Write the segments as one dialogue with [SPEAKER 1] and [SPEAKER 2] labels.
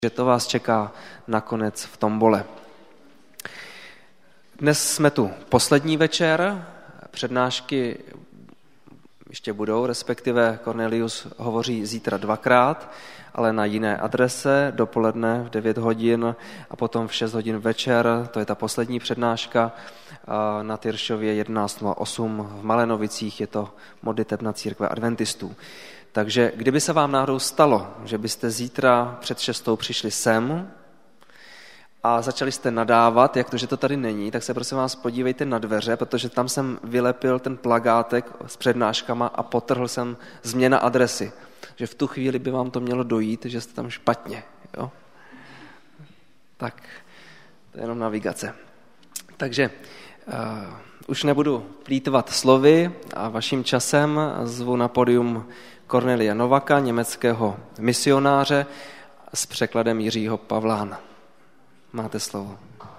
[SPEAKER 1] že to vás čeká nakonec v tombole. Dnes jsme tu poslední večer, přednášky ještě budou, respektive Cornelius hovoří zítra 2krát, ale na jiné adrese, dopoledne v 9 hodin a potom v 6 hodin večer, to je ta poslední přednáška na Tyršově 11:08 v Malenovicích, je to modlitebna církve adventistů. Takže kdyby se vám náhodou stalo, že byste zítra před 6 přišli sem a začali jste nadávat, jak to, že to tady není, tak se prosím vás podívejte na dveře, protože tam jsem vylepil ten plagátek s přednáškama a podtrhl jsem změna adresy. Že v tu chvíli by vám to mělo dojít, že jste tam špatně. Jo? Tak, to je jenom navigace. Takže už nebudu plýtvat slovy a vaším časem zvu na podium Cornelia Novaka, německého misionáře s překladem Jiřího Pavlána. Máte slovo.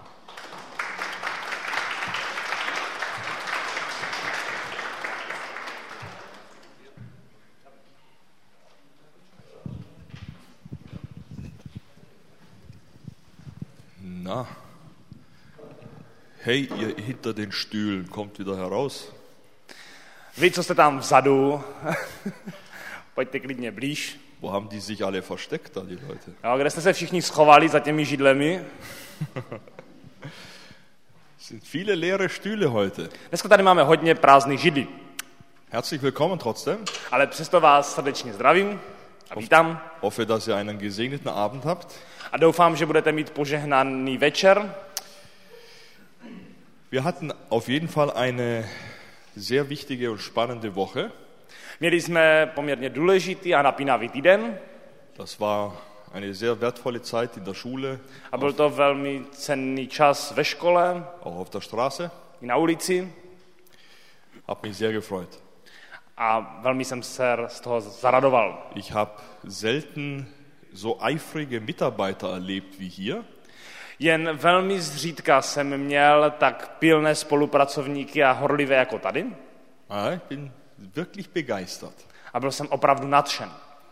[SPEAKER 2] Na, hey, ihr hinter den Stühlen, kommt wieder heraus.
[SPEAKER 3] Vy, co jste tam vzadu, pojďte klidně blíž.
[SPEAKER 2] Wo haben die sich alle versteckt, da die Leute?
[SPEAKER 3] Jo, kde jste se všichni schovali za těmi židlemi?
[SPEAKER 2] Es sind viele leere Stühle heute.
[SPEAKER 3] Dneska tady máme hodně prázdných židlí.
[SPEAKER 2] Herzlich willkommen trotzdem.
[SPEAKER 3] Ale přesto vás srdečně zdravím a vítám.
[SPEAKER 2] Hoffe, dass ihr einen gesegneten Abend habt.
[SPEAKER 3] A doufám, že budete mít požehnaný večer.
[SPEAKER 2] Wir hatten auf jeden Fall eine sehr wichtige und spannende Woche.
[SPEAKER 3] Měli jsme poměrně důležitý a napínavý týden.
[SPEAKER 2] Das war eine sehr wertvolle Zeit in der Schule.
[SPEAKER 3] A byl to velmi cenný čas ve škole.
[SPEAKER 2] Auch auf der Straße.
[SPEAKER 3] I na ulici.
[SPEAKER 2] Hab mich sehr gefreut.
[SPEAKER 3] A velmi jsem se z toho zaradoval.
[SPEAKER 2] Ich habe selten so eifrige Mitarbeiter erlebt wie hier.
[SPEAKER 3] Jen velmi zřídka jsem měl tak pilné spolupracovníky a horlivé jako tady.
[SPEAKER 2] Ich bin wirklich begeistert.
[SPEAKER 3] A byl jsem opravdu nadšen.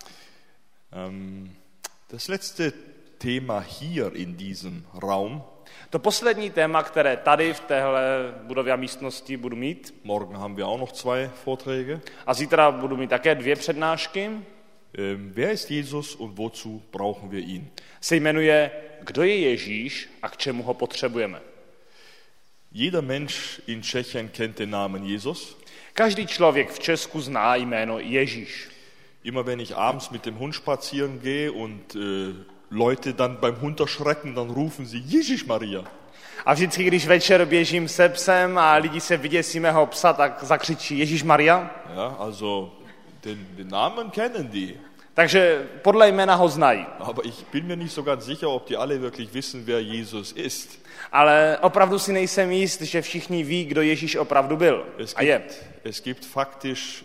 [SPEAKER 2] Das letzte Thema hier in diesem Raum.
[SPEAKER 3] To poslední téma, které tady v téhle budově a místnosti budu mít.
[SPEAKER 2] Morgen haben wir auch noch 2 Vorträge.
[SPEAKER 3] A zítra budu mít také 2 přednášky.
[SPEAKER 2] Wer ist Jesus und wozu brauchen wir ihn?
[SPEAKER 3] Se jmenuje Kdo je Ježíš a k čemu ho potřebujeme.
[SPEAKER 2] Jeder Mensch in Tschechien kennt den Namen Jesus.
[SPEAKER 3] Každý člověk v Česku zná jméno Ježíš.
[SPEAKER 2] Immer wenn ich abends mit dem Hund spazieren gehe und Leute dann beim Hund erschrecken, dann rufen sie Jesus Maria.
[SPEAKER 3] A vždycky, když večer běžím se psem a lidi se vyděsí mého psa, tak zakřičí Ježíš Maria.
[SPEAKER 2] Ja, also den Namen kennen die.
[SPEAKER 3] Takže podle jména ho znají.
[SPEAKER 2] Aber ich bin mir nicht so ganz sicher, ob die alle wirklich wissen, wer Jesus ist.
[SPEAKER 3] Ale opravdu si nejsem jist, že všichni ví, kdo Ježíš opravdu byl a je.
[SPEAKER 2] Es gibt faktisch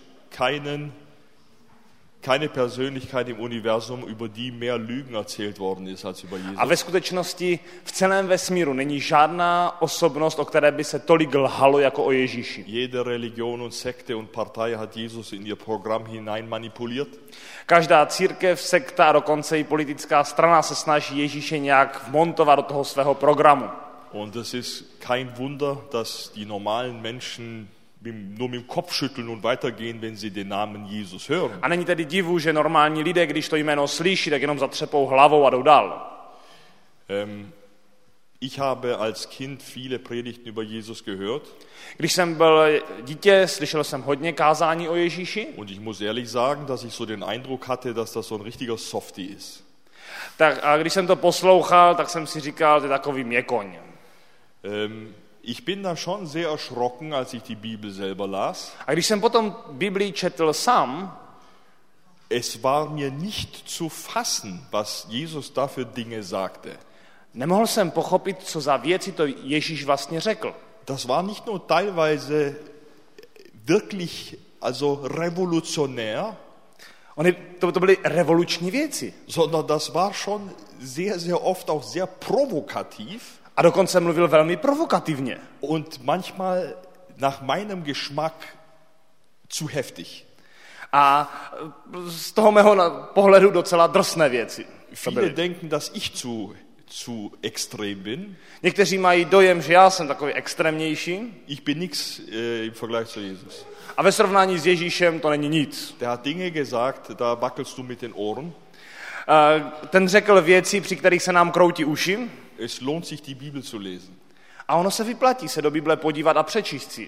[SPEAKER 2] keine Persönlichkeit im Universum, über die mehr Lügen erzählt worden ist als über Jesus.
[SPEAKER 3] A ve skutečnosti v celém vesmíru není žádná osobnost, o které by se tolik lhalo jako o Ježíši.
[SPEAKER 2] Jede Religion und Sekte und Partei hat Jesus in ihr Programm hinein manipuliert.
[SPEAKER 3] Každá církev, sekta a dokonce i politická strana se snaží Ježíše nějak vmontovat do toho svého programu.
[SPEAKER 2] Und es ist kein Wunder, dass die normalen Menschen nur mit dem Kopf schütteln und weitergehen, wenn sie den Namen Jesus hören.
[SPEAKER 3] A není tedy divu, že normální lidé, když to jméno slyší, tak jenom zatřepou hlavou a jdou dál.
[SPEAKER 2] Ich habe als Kind viele Predigten über Jesus gehört.
[SPEAKER 3] Když jsem byl dítě, slyšel jsem hodně kázání o Ježíši.
[SPEAKER 2] Und ich muss ehrlich sagen, dass ich so den Eindruck hatte, dass das so ein richtiger Softie ist.
[SPEAKER 3] Tak a když jsem to poslouchal, tak jsem si říkal, to je takový měkoň.
[SPEAKER 2] Ich bin da schon sehr erschrocken, als ich die Bibel selber las.
[SPEAKER 3] A když jsem potom Biblii četl sám,
[SPEAKER 2] es war mir nicht zu fassen, was Jesus da für Dinge sagte.
[SPEAKER 3] Nemohl jsem pochopit, co za věci to Ježíš vlastně řekl.
[SPEAKER 2] Das war nicht nur teilweise wirklich revolutionär,
[SPEAKER 3] To byly revoluční věci.
[SPEAKER 2] Sondern das war schon sehr, sehr oft auch sehr provokativ.
[SPEAKER 3] A dokonce mluvil velmi provokativně.
[SPEAKER 2] Und manchmal nach meinem Geschmack zu heftig.
[SPEAKER 3] A z toho mého pohledu docela drsné věci.
[SPEAKER 2] Viele denken, dass ich zu extrem bin.
[SPEAKER 3] Někteří mají dojem, že já jsem takový extrémnější.
[SPEAKER 2] Ich bin nichts im Vergleich zu Jesus.
[SPEAKER 3] A ve srovnání s Ježíšem to není nic.
[SPEAKER 2] Der hat Dinge gesagt, da wackelst du mit den Ohren.
[SPEAKER 3] Ten řekl věci, při kterých se nám kroutí uši.
[SPEAKER 2] Es lohnt sich, die Bibel zu lesen.
[SPEAKER 3] A ono se vyplatí se do Bible podívat a přečíst si.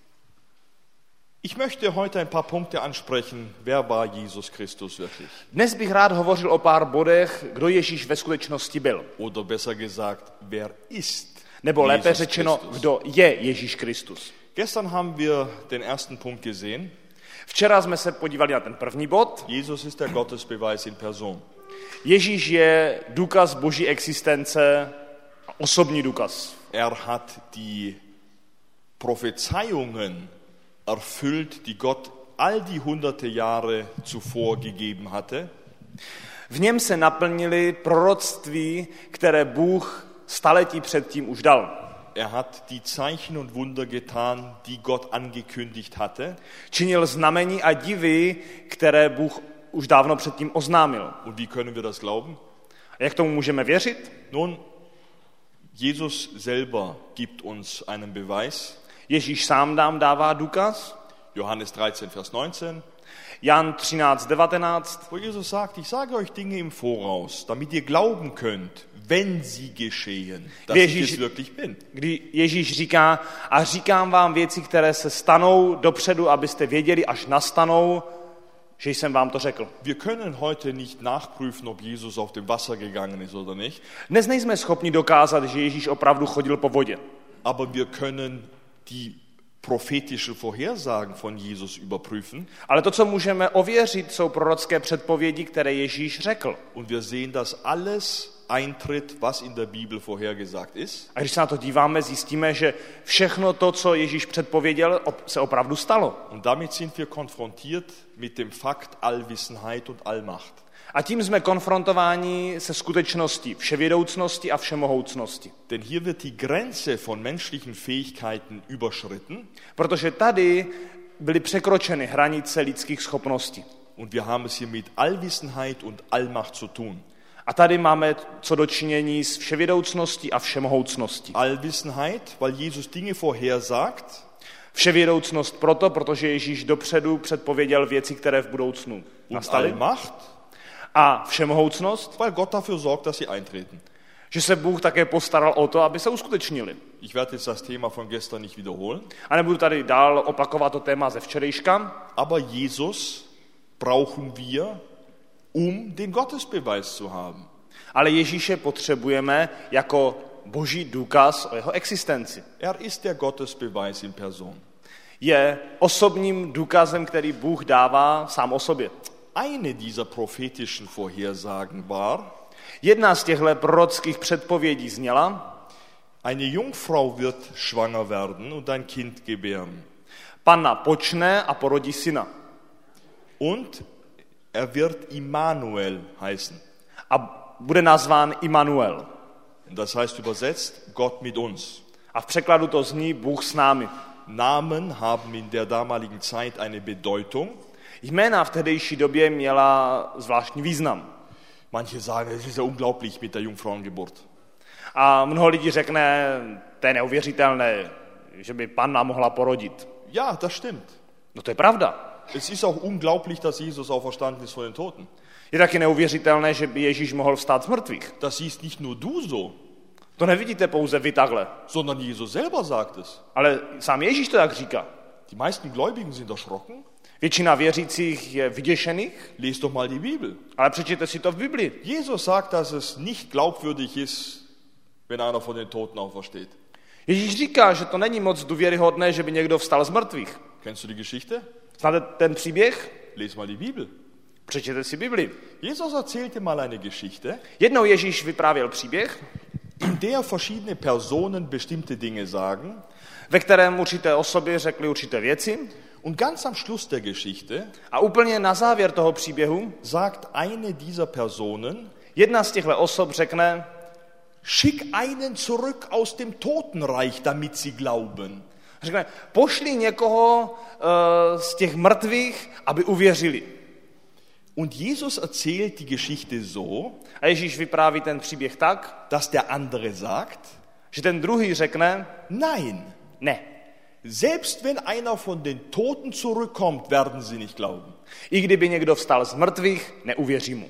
[SPEAKER 2] Ich möchte heute ein paar Punkte ansprechen. Wer war Jesus Christus wirklich?
[SPEAKER 3] Dnes bych rád hovořil o pár bodech, kdo Ježíš ve skutečnosti byl.
[SPEAKER 2] Oder besser gesagt, wer ist
[SPEAKER 3] Nebo lépe
[SPEAKER 2] Jesus
[SPEAKER 3] řečeno,
[SPEAKER 2] Christus?
[SPEAKER 3] kdo je Ježíš Kristus.
[SPEAKER 2] Gestern haben wir den ersten Punkt gesehen.
[SPEAKER 3] Včera jsme se podívali na ten první bod.
[SPEAKER 2] Jesus ist der Gottesbeweis in Person.
[SPEAKER 3] Ježíš je důkaz boží existence, osobní důkaz.
[SPEAKER 2] Er hat die Prophezeiungen erfüllt, die Gott all die hunderte Jahre zuvor gegeben hatte.
[SPEAKER 3] V něm se naplnily proroctví, které Bůh staletí předtím už dal.
[SPEAKER 2] Er hat die Zeichen und Wunder getan, die Gott angekündigt hatte.
[SPEAKER 3] Činil znamení a divy, které Bůh už dávno předtím oznámil.
[SPEAKER 2] Und wie können wir das glauben?
[SPEAKER 3] A jak tomu můžeme věřit?
[SPEAKER 2] Nun, Jesus selber gibt uns einen Beweis.
[SPEAKER 3] Ježíš sám nám dává důkaz.
[SPEAKER 2] Johannes 13, Vers 19.
[SPEAKER 3] Jan 13:19.
[SPEAKER 2] Wo Jesus sagt, ich sage euch Dinge im Voraus, damit ihr glauben könnt, wenn sie geschehen, dass ich es wirklich bin.
[SPEAKER 3] Kdy Ježíš říká, a říkám vám věci, které se stanou dopředu, abyste věděli, až nastanou, že jsem vám to řekl.
[SPEAKER 2] Wir können heute nicht nachprüfen, ob Jesus auf dem Wasser gegangen ist oder nicht.
[SPEAKER 3] Dnes nejsme schopni dokázat, že Ježíš opravdu chodil po vodě.
[SPEAKER 2] Aber wir können die prophetische Vorhersagen von Jesus überprüfen.
[SPEAKER 3] Ale to, co můžeme ověřit, jsou prorocké předpovědi, které Ježíš řekl.
[SPEAKER 2] Und wir sehen, dass alles eintritt, was in der Bibel vorhergesagt ist.
[SPEAKER 3] A když se na to díváme, zjistíme, že všechno to, co Ježíš předpověděl, se opravdu stalo.
[SPEAKER 2] Und damit sind wir konfrontiert mit dem Fakt Allwissenheit und Allmacht.
[SPEAKER 3] A tím jsme konfrontováni se skutečností vševědoucnosti a všemohoucnosti.
[SPEAKER 2] Denn hier wird die Grenze von menschlichen Fähigkeiten überschritten.
[SPEAKER 3] Protože tady byly překročeny hranice lidských schopností.
[SPEAKER 2] Und wir haben es hier mit Allwissenheit und Allmacht zu tun.
[SPEAKER 3] A tady máme co dočinění s vševědoucností a všemohoucností.
[SPEAKER 2] Allwissenheit, weil Jesus Dinge vorhersagt.
[SPEAKER 3] Vševědoucnost proto, protože Ježíš dopředu předpověděl věci, které v budoucnu nastaly.
[SPEAKER 2] Und Allmacht,
[SPEAKER 3] A všemohoucnost,
[SPEAKER 2] weil Gott dafür sorgt, dass sie eintreten.
[SPEAKER 3] že se Bůh také postaral o to, aby se uskutečnili.
[SPEAKER 2] Ich werde jetzt das Thema von gestern nicht wiederholen.
[SPEAKER 3] A nebudu tady dál opakovat to téma ze včerejška.
[SPEAKER 2] Aber Jesus brauchen wir, den Gottesbeweis zu haben.
[SPEAKER 3] Ale Ježíše potřebujeme jako boží důkaz o jeho existenci.
[SPEAKER 2] Er ist der Gottesbeweis in Person.
[SPEAKER 3] Je osobním důkazem, který Bůh dává sám o sobě.
[SPEAKER 2] Eine dieser prophetischen Vorhersagen war,
[SPEAKER 3] Jedna z těchto prorockých předpovědí zněla:
[SPEAKER 2] eine Jungfrau wird schwanger werden und ein Kind gebären.
[SPEAKER 3] Panna počne a porodí syna.
[SPEAKER 2] Und er wird Immanuel heißen.
[SPEAKER 3] A bude nazván Immanuel.
[SPEAKER 2] Das heißt übersetzt Gott mit uns.
[SPEAKER 3] A v překladu to zní Bůh s námi.
[SPEAKER 2] Namen haben in der damaligen Zeit eine Bedeutung.
[SPEAKER 3] Jména v tehdejší době měla zvláštní význam.
[SPEAKER 2] Manche sagen, es ist ja unglaublich mit der Jungfrauengeburt.
[SPEAKER 3] A mnoho lidí řekne, to je neuvěřitelné, že by panna mohla porodit.
[SPEAKER 2] Ja, das stimmt.
[SPEAKER 3] No to je pravda.
[SPEAKER 2] Es ist auch unglaublich, dass Jesus auferstanden ist von den Toten.
[SPEAKER 3] Je taky neuvěřitelné, že by Ježíš mohl vstát z mrtvých.
[SPEAKER 2] Das siehst nicht nur du so,
[SPEAKER 3] To nevidíte pouze vy takhle,
[SPEAKER 2] sondern Jesus selber sagt es.
[SPEAKER 3] ale sám Ježíš to tak říká.
[SPEAKER 2] Die meisten Gläubigen sind erschrocken.
[SPEAKER 3] Většina věřících je vyděšených,
[SPEAKER 2] Lest doch mal die Bibel.
[SPEAKER 3] ale přečtěte si to v Biblii.
[SPEAKER 2] Jesus sagt, dass es nicht glaubwürdig ist, wenn einer von den Toten aufersteht.
[SPEAKER 3] Ježíš říká, že to není moc důvěryhodné, že by někdo vstal z mrtvých.
[SPEAKER 2] Kennst du die Geschichte?
[SPEAKER 3] Znáte ten příběh?
[SPEAKER 2] Les mal die Bibel.
[SPEAKER 3] Přečtěte si Biblii.
[SPEAKER 2] Jesus erzählte mal eine Geschichte,
[SPEAKER 3] Jednou Ježíš vyprávěl příběh,
[SPEAKER 2] in der verschiedene Personen bestimmte Dinge sagen.
[SPEAKER 3] ve kterém určité osoby řekly určité věci.
[SPEAKER 2] Und ganz am Schluss der Geschichte
[SPEAKER 3] A úplně na závěr toho příběhu
[SPEAKER 2] sagt eine dieser Personen,
[SPEAKER 3] jedna z těchto osob řekne:
[SPEAKER 2] schick einen zurück aus dem Totenreich, damit sie glauben.
[SPEAKER 3] Řekne, pošli někoho z těch mrtvých, aby uvěřili.
[SPEAKER 2] Und Jesus erzählt die Geschichte so,
[SPEAKER 3] A Ježíš vypráví ten příběh tak,
[SPEAKER 2] dass der andere sagt,
[SPEAKER 3] že ten druhý řekne,
[SPEAKER 2] nein,
[SPEAKER 3] ne.
[SPEAKER 2] selbst wenn einer von den Toten zurückkommt, werden sie nicht glauben.
[SPEAKER 3] I kdyby někdo vstal z mrtvých, neuvěří mu.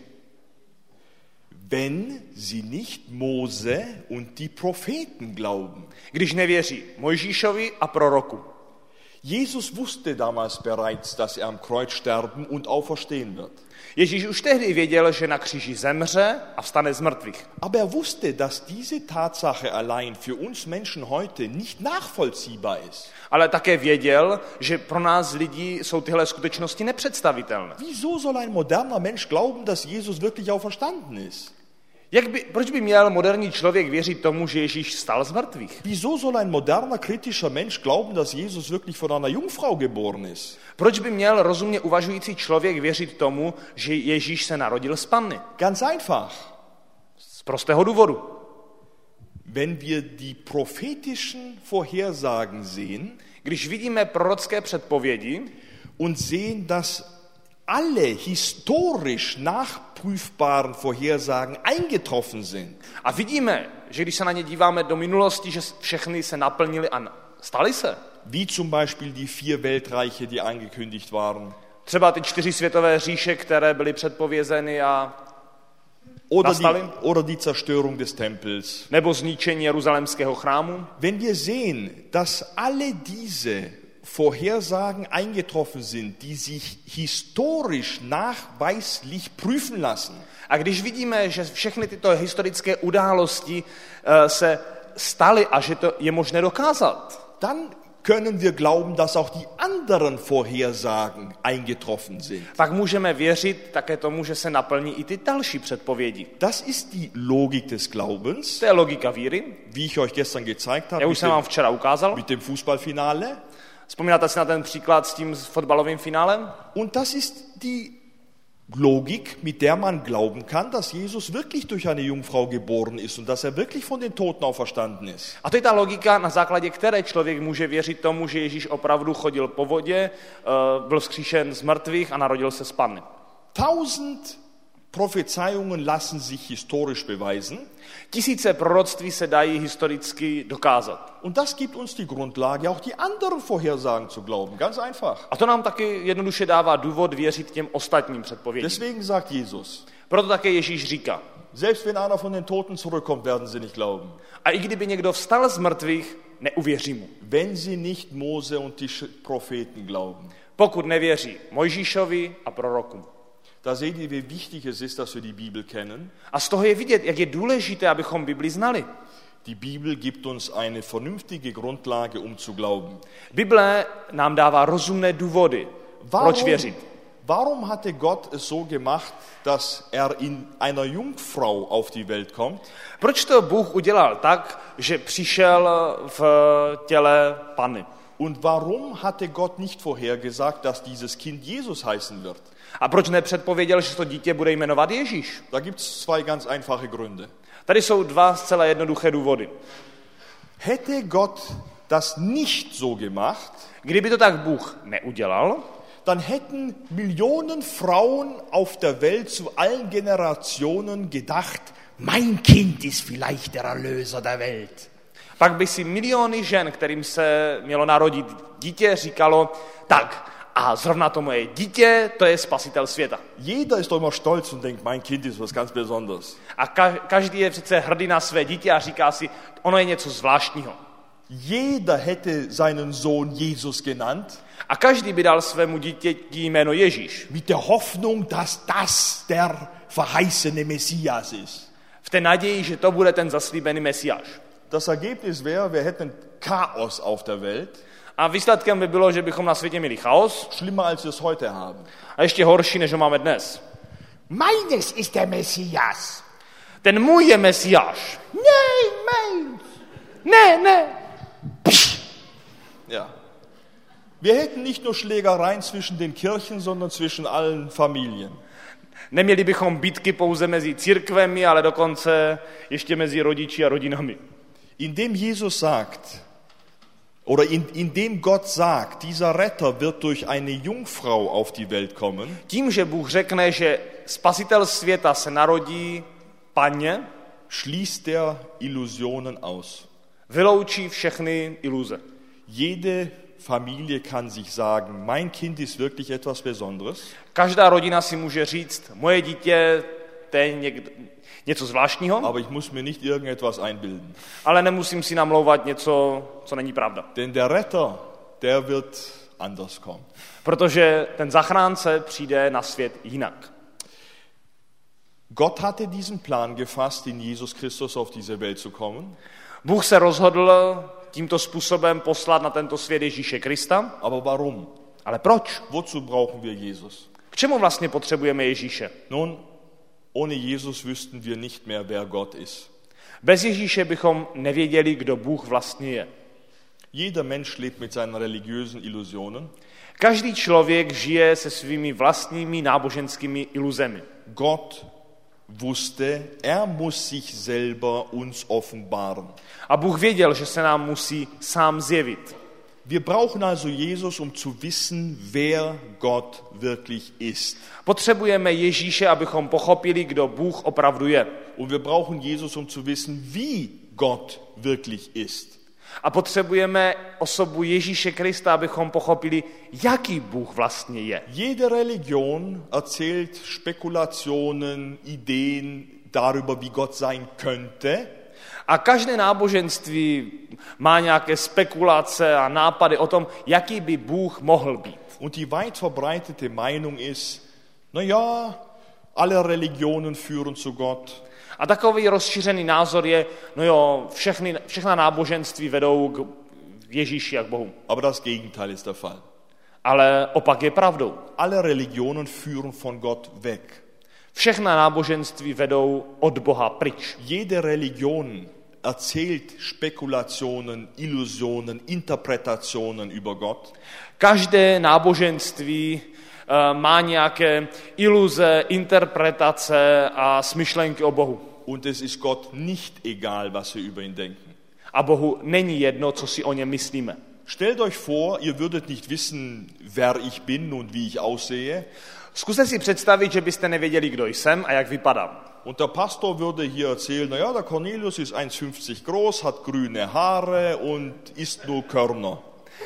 [SPEAKER 2] Wenn sie nicht Mose und die Propheten glauben.
[SPEAKER 3] Když nevěří Mojžíšovi a proroku.
[SPEAKER 2] Jesus wusste damals bereits, dass er am Kreuz sterben und auferstehen wird.
[SPEAKER 3] Ježíš už tehdy věděl, že na kříži zemře a vstane z mrtvých.
[SPEAKER 2] Aber er wusste, dass diese Tatsache allein für uns Menschen heute nicht nachvollziehbar ist.
[SPEAKER 3] Ale také věděl, že pro nás lidí jsou tyhle skutečnosti nepředstavitelné.
[SPEAKER 2] Wieso soll ein moderner Mensch glauben, dass Jesus wirklich auferstanden ist?
[SPEAKER 3] Proč by měl moderní člověk věřit tomu, že Ježíš vstal z mrtvých?
[SPEAKER 2] Wieso soll ein moderner, kritischer Mensch glauben, dass Jesus wirklich von einer Jungfrau geboren ist?
[SPEAKER 3] Proč by měl rozumně uvažující člověk věřit tomu, že Ježíš se narodil z panny?
[SPEAKER 2] Ganz einfach.
[SPEAKER 3] Z prostého důvodu.
[SPEAKER 2] Wenn wir die prophetischen Vorhersagen sehen,
[SPEAKER 3] Když vidíme prorocké předpovědi
[SPEAKER 2] und sehen, dass alle historisch nachprüfbaren Vorhersagen eingetroffen sind,
[SPEAKER 3] a vidíme, že když se na ně díváme do minulosti, že všechny se naplnily a staly se.
[SPEAKER 2] wie zum Beispiel die 4 Weltreiche, die angekündigt waren,
[SPEAKER 3] Třeba ty 4 světové říše, které byly předpovězeny a
[SPEAKER 2] oder die Zerstörung des Tempels.
[SPEAKER 3] nebo zničení jeruzalémského chrámu.
[SPEAKER 2] Wenn wir sehen, dass alle diese Vorhersagen eingetroffen sind, die sich historisch nachweislich prüfen lassen,
[SPEAKER 3] A když vidíme, že všechny tyto historické události se staly a že to je možné dokázat,
[SPEAKER 2] dann können wir glauben, dass auch die anderen Vorhersagen eingetroffen sind.
[SPEAKER 3] pak můžeme věřit také tomu, že se naplní i ty další předpovědi.
[SPEAKER 2] Das ist die Logik des Glaubens,
[SPEAKER 3] To je logika víry.
[SPEAKER 2] wie ich euch gestern gezeigt habe
[SPEAKER 3] Já už jsem vám včera ukázal.
[SPEAKER 2] mit dem Fußballfinale.
[SPEAKER 3] Vzpomínáte si na ten příklad s tím fotbalovým finálem?
[SPEAKER 2] Und das ist die Logik, mit der man glauben kann, dass Jesus wirklich durch eine Jungfrau geboren ist und dass er wirklich von den Toten auferstanden ist.
[SPEAKER 3] A to je ta logika, na základě které člověk může věřit tomu, že Ježíš opravdu chodil po vodě, byl vzkříšen z mrtvých a narodil se z panny.
[SPEAKER 2] 1000 Prophezeiungen lassen sich historisch beweisen.
[SPEAKER 3] 1000 proroctví se dají historicky dokázat.
[SPEAKER 2] Und das gibt uns die Grundlage, auch die anderen Vorhersagen zu glauben. Ganz einfach.
[SPEAKER 3] A to nám taky jednoduše dává důvod věřit těm ostatním předpovědím.
[SPEAKER 2] Deswegen sagt Jesus,
[SPEAKER 3] Proto také Ježíš říká,
[SPEAKER 2] selbst wenn einer von den Toten zurückkommt, werden sie nicht glauben.
[SPEAKER 3] a i kdyby někdo vstal z mrtvých, neuvěří mu.
[SPEAKER 2] Wenn sie nicht Mose und die Propheten glauben.
[SPEAKER 3] Pokud nevěří Mojžíšovi a prorokům.
[SPEAKER 2] Da seht ihr, wie wichtig es ist, dass wir die Bibel kennen.
[SPEAKER 3] A z toho je vidět, jak je důležité, abychom Bibli znali.
[SPEAKER 2] Die Bibel gibt uns eine vernünftige Grundlage, um zu glauben.
[SPEAKER 3] Bible nám dává rozumné důvody, proč věřit.
[SPEAKER 2] Warum hatte Gott es so gemacht, dass er in einer Jungfrau auf die Welt kommt?
[SPEAKER 3] Proč to Bůh udělal tak, že přišel v těle panny?
[SPEAKER 2] Und warum hatte Gott nicht vorhergesagt, dass dieses Kind Jesus heißen wird?
[SPEAKER 3] A proč nepředpověděl, že to dítě bude jmenovat Ježíš?
[SPEAKER 2] Da gibt es 2 ganz einfache Gründe.
[SPEAKER 3] Tady jsou 2 zcela jednoduché důvody.
[SPEAKER 2] Hätte Gott das nicht so gemacht,
[SPEAKER 3] Kdyby to tak Bůh neudělal,
[SPEAKER 2] dann hätten Millionen Frauen auf der Welt zu allen Generationen gedacht, mein Kind ist vielleicht der Erlöser der Welt.
[SPEAKER 3] pak by si miliony žen, kterým se mělo narodit dítě, říkalo, tak a zrovna to moje dítě, to je spasitel světa.
[SPEAKER 2] Jeder ist doch immer stolz und denkt, mein Kind ist was ganz Besonderes.
[SPEAKER 3] A každý je přece hrdý na své dítě a říká si, ono je něco zvláštního.
[SPEAKER 2] Jeder hätte seinen Sohn Jesus genannt,
[SPEAKER 3] A každý by dal svému dítěti jméno Ježíš.
[SPEAKER 2] mit der Hoffnung, dass das der verheißene Messias ist.
[SPEAKER 3] V té naději, že to bude ten zaslíbený Mesiáš.
[SPEAKER 2] Das Ergebnis wäre, wir hätten Chaos auf der Welt,
[SPEAKER 3] A výsledkem by bylo, že bychom na světě měli chaos
[SPEAKER 2] schlimmer als wir es heute haben.
[SPEAKER 3] a ještě horší, než ho máme dnes.
[SPEAKER 2] Meines ist der Messias.
[SPEAKER 3] Ten můj je Mesiáš.
[SPEAKER 2] Nein, meins.
[SPEAKER 3] Ne.
[SPEAKER 2] Ja. Wir hätten nicht nur Schlägereien zwischen den Kirchen, sondern zwischen allen Familien.
[SPEAKER 3] Neměli bychom bitky pouze mezi církvemi, ale dokonce ještě mezi rodiči a rodinami.
[SPEAKER 2] Indem Jesus sagt, Oder indem Gott sagt, dieser Retter wird durch eine Jungfrau auf die Welt kommen,
[SPEAKER 3] Tím, že Bůh řekne, že spasitel světa se narodí panně,
[SPEAKER 2] schließt er Illusionen aus.
[SPEAKER 3] vyloučí všechny iluze.
[SPEAKER 2] Jede Familie kann sich sagen, mein Kind ist wirklich etwas Besonderes.
[SPEAKER 3] Každá rodina si může říct, moje dítě to je něco zvláštního,
[SPEAKER 2] Aber ich muss mir nicht irgendetwas einbilden.
[SPEAKER 3] ale nemusím si namlouvat něco, co není pravda.
[SPEAKER 2] Denn der Retter, der wird anders kommen.
[SPEAKER 3] Protože ten zachránce přijde na svět jinak.
[SPEAKER 2] Gott hatte diesen Plan gefasst, in Jesus Christus auf diese Welt zu kommen.
[SPEAKER 3] Bůh se rozhodl tímto způsobem poslat na tento svět Ježíše Krista.
[SPEAKER 2] Aber warum?
[SPEAKER 3] Ale proč?
[SPEAKER 2] Wozu brauchen wir Jesus?
[SPEAKER 3] K čemu vlastně potřebujeme Ježíše?
[SPEAKER 2] Nun, ohne Jesus wüssten wir nicht mehr, wer Gott ist.
[SPEAKER 3] Bez Ježíše bychom nevěděli, kdo Bůh vlastně je.
[SPEAKER 2] Jeder Mensch lebt mit seinen religiösen Illusionen.
[SPEAKER 3] Každý člověk žije se svými vlastními náboženskými iluzemi.
[SPEAKER 2] Gott wusste, er muss sich selber uns offenbaren.
[SPEAKER 3] A Bůh věděl, že se nám musí sám zjevit.
[SPEAKER 2] Wir brauchen also Jesus, um zu wissen, wer Gott wirklich ist.
[SPEAKER 3] Potřebujeme Ježíše, abychom pochopili, kdo Bůh opravdu je.
[SPEAKER 2] Und wir brauchen Jesus, um zu wissen, wie Gott wirklich ist.
[SPEAKER 3] A potřebujeme osobu Ježíše Krista, abychom pochopili, jaký Bůh vlastně je.
[SPEAKER 2] Jede Religion erzählt Spekulationen, Ideen darüber, wie Gott sein könnte.
[SPEAKER 3] A každé náboženství má nějaké spekulace a nápady o tom, jaký by Bůh mohl být.
[SPEAKER 2] Und die weit verbreitete Meinung ist, na ja, alle Religionen führen zu Gott.
[SPEAKER 3] A takový rozšířený názor je, no jo, všechna náboženství vedou k Ježíši a k Bohu.
[SPEAKER 2] Aber das Gegenteil ist der Fall.
[SPEAKER 3] Ale opak je pravdou.
[SPEAKER 2] Alle Religionen führen von Gott weg.
[SPEAKER 3] Všechna náboženství vedou od Boha pryč.
[SPEAKER 2] Jede Religion erzählt Spekulationen, Illusionen, Interpretationen über Gott.
[SPEAKER 3] Každé náboženství má nějaké iluze, interpretace a smyšlenky o Bohu.
[SPEAKER 2] Und es ist Gott nicht egal, was wir über ihn denken.
[SPEAKER 3] A Bohu není jedno, co si o něm myslíme.
[SPEAKER 2] Stellt euch vor, ihr würdet nicht wissen, wer ich bin und wie ich aussehe.
[SPEAKER 3] Zkuste si představit, že byste nevěděli, kdo jsem a jak vypadám.
[SPEAKER 2] Und der Pastor würde hier erzählen, naja, der Cornelius ist 1,50 groß, hat grüne Haare und isst nur Körner.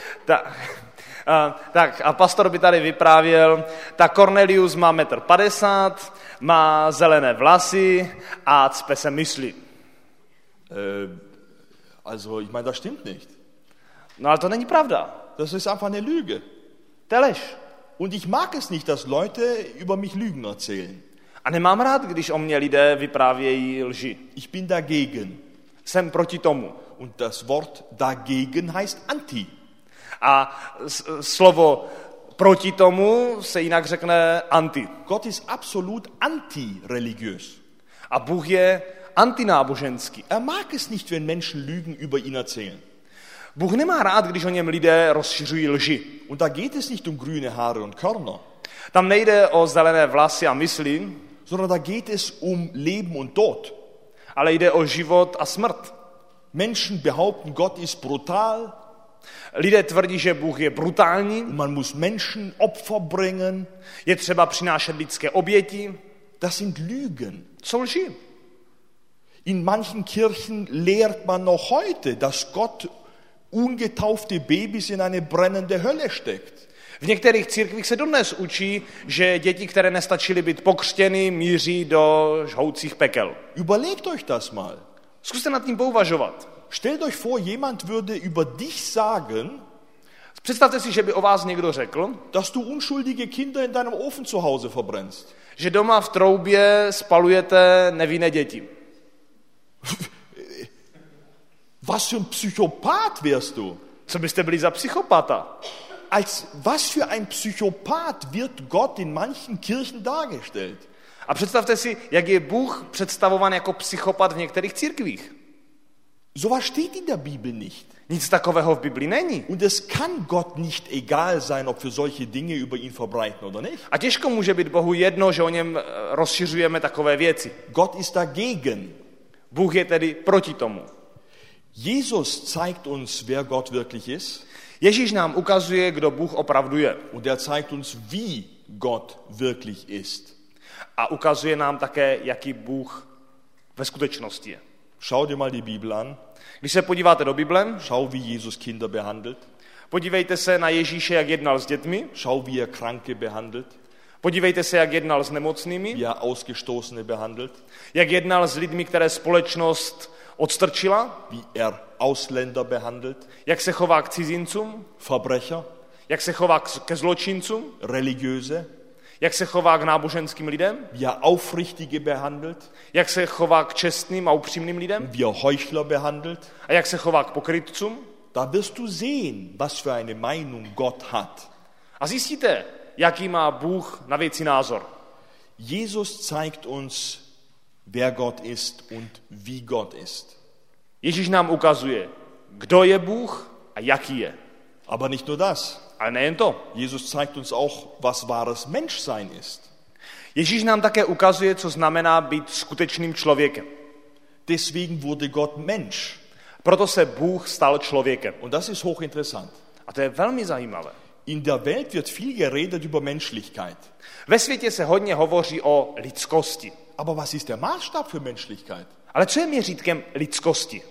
[SPEAKER 3] Tak a pastor by tady vyprávěl, tak Cornelius má 1,50 m, má zelené vlasy a cpe se myslí.
[SPEAKER 2] Also, ich meine, das stimmt nicht.
[SPEAKER 3] No ale to není pravda.
[SPEAKER 2] Das ist einfach eine Lüge.
[SPEAKER 3] To je lež.
[SPEAKER 2] Und ich mag es nicht, dass Leute über mich Lügen erzählen.
[SPEAKER 3] A nemám rád, když o mě lidé vyprávějí lži.
[SPEAKER 2] Ich bin dagegen.
[SPEAKER 3] Jsem proti tomu.
[SPEAKER 2] Und das Wort dagegen heißt anti.
[SPEAKER 3] A slovo proti tomu se jinak řekne anti.
[SPEAKER 2] Gott ist absolut anti-religiös.
[SPEAKER 3] A Bůh je antináboženský.
[SPEAKER 2] Er mag es nicht, wenn Menschen Lügen über ihn erzählen.
[SPEAKER 3] Bůh nemá rád, když o něm lidé rozšiřují lži.
[SPEAKER 2] Und da geht es nicht um grüne Haare und Körner.
[SPEAKER 3] Tam nejde o zelené vlasy a mysli,
[SPEAKER 2] sondern da geht es um Leben und Tod.
[SPEAKER 3] Ale jde o život a smrt.
[SPEAKER 2] Menschen behaupten, Gott ist brutal.
[SPEAKER 3] Lidé tvrdí, že Bůh je brutální.
[SPEAKER 2] Man muss Menschen Opfer bringen.
[SPEAKER 3] Je třeba přinášet lidské oběti.
[SPEAKER 2] Das sind Lügen.
[SPEAKER 3] Jsou lži.
[SPEAKER 2] In manchen Kirchen lehrt man noch heute, dass Gott ungetaufte Babys in eine brennende Hölle steckt.
[SPEAKER 3] V některých církvích se dodnes učí, že děti, které nestačily být pokřtěny, míří do žhoucích pekel.
[SPEAKER 2] Überlegt euch das mal.
[SPEAKER 3] Zkuste nad tím pouvažovat.
[SPEAKER 2] Stellt euch vor, jemand würde über dich sagen,
[SPEAKER 3] představte si, že by o vás někdo řekl,
[SPEAKER 2] dass du unschuldige Kinder in deinem Ofen zu Hause verbrennst.
[SPEAKER 3] Že doma v troubě spalujete nevinné děti.
[SPEAKER 2] Was für ein Psychopath wärst du?
[SPEAKER 3] Co byste byli za psychopata?
[SPEAKER 2] Als was für ein Psychopath wird Gott in manchen Kirchen dargestellt?
[SPEAKER 3] A představte si, jak je Bůh představován jako psychopat v některých církvích.
[SPEAKER 2] Sowas steht in der Bibel nicht.
[SPEAKER 3] Nic takového v Bibli není.
[SPEAKER 2] Und es kann Gott nicht egal sein, ob wir solche Dinge über ihn verbreiten oder nicht.
[SPEAKER 3] A těžko může být Bohu jedno, že o něm rozšiřujeme takové věci.
[SPEAKER 2] Gott ist dagegen.
[SPEAKER 3] Bůh je tedy proti tomu.
[SPEAKER 2] Jesus zeigt uns, wer Gott wirklich ist.
[SPEAKER 3] Ježíš nám ukazuje, kdo Bůh opravdu je.
[SPEAKER 2] Und er zeigt uns, wie Gott wirklich ist.
[SPEAKER 3] A ukazuje nám také, jaký Bůh ve skutečnosti je.
[SPEAKER 2] Schau dir mal die Bibel an.
[SPEAKER 3] Když se podíváte do Bible,
[SPEAKER 2] Schau, wie Jesus Kinder behandelt.
[SPEAKER 3] podívejte se na Ježíše, jak jednal s dětmi,
[SPEAKER 2] Schau, wie er Kranke behandelt.
[SPEAKER 3] podívejte se, jak jednal s nemocnými,
[SPEAKER 2] Wie er Ausgestoßene behandelt.
[SPEAKER 3] jak jednal s lidmi, které společnost odstrčila,
[SPEAKER 2] Wie er Ausländer behandelt.
[SPEAKER 3] jak se chová k cizincům,
[SPEAKER 2] Verbrecher.
[SPEAKER 3] jak se chová ke zločincům,
[SPEAKER 2] Religiöse.
[SPEAKER 3] jak se chová k náboženským lidem,
[SPEAKER 2] Wie er Aufrichtige behandelt.
[SPEAKER 3] jak se chová k čestným a upřímným lidem
[SPEAKER 2] Wie er Heuchler behandelt.
[SPEAKER 3] a jak se chová k pokrytcům.
[SPEAKER 2] Da wirst du sehen, was für eine Meinung Gott hat.
[SPEAKER 3] A zjistíte, jaký má Bůh na věci názor.
[SPEAKER 2] Jesus zeigt uns, wer Gott ist und wie Gott ist.
[SPEAKER 3] Ježíš nám ukazuje, kdo je Bůh a jaký je.
[SPEAKER 2] Aber nicht nur das.
[SPEAKER 3] Ale nejen to.
[SPEAKER 2] Jesus zeigt uns auch, was wahres Menschsein ist.
[SPEAKER 3] Ježíš nám také ukazuje, co znamená být skutečným člověkem.
[SPEAKER 2] Deswegen wurde Gott Mensch.
[SPEAKER 3] Proto se Bůh stal člověkem.
[SPEAKER 2] Und das ist hochinteressant.
[SPEAKER 3] A to je velmi zajímavé.
[SPEAKER 2] In der Welt wird viel geredet über Menschlichkeit.
[SPEAKER 3] Ve světě se hodně hovoří o lidskosti.
[SPEAKER 2] Aber was ist der Maßstab für Menschlichkeit?
[SPEAKER 3] Ale co je měřítkem lidskosti?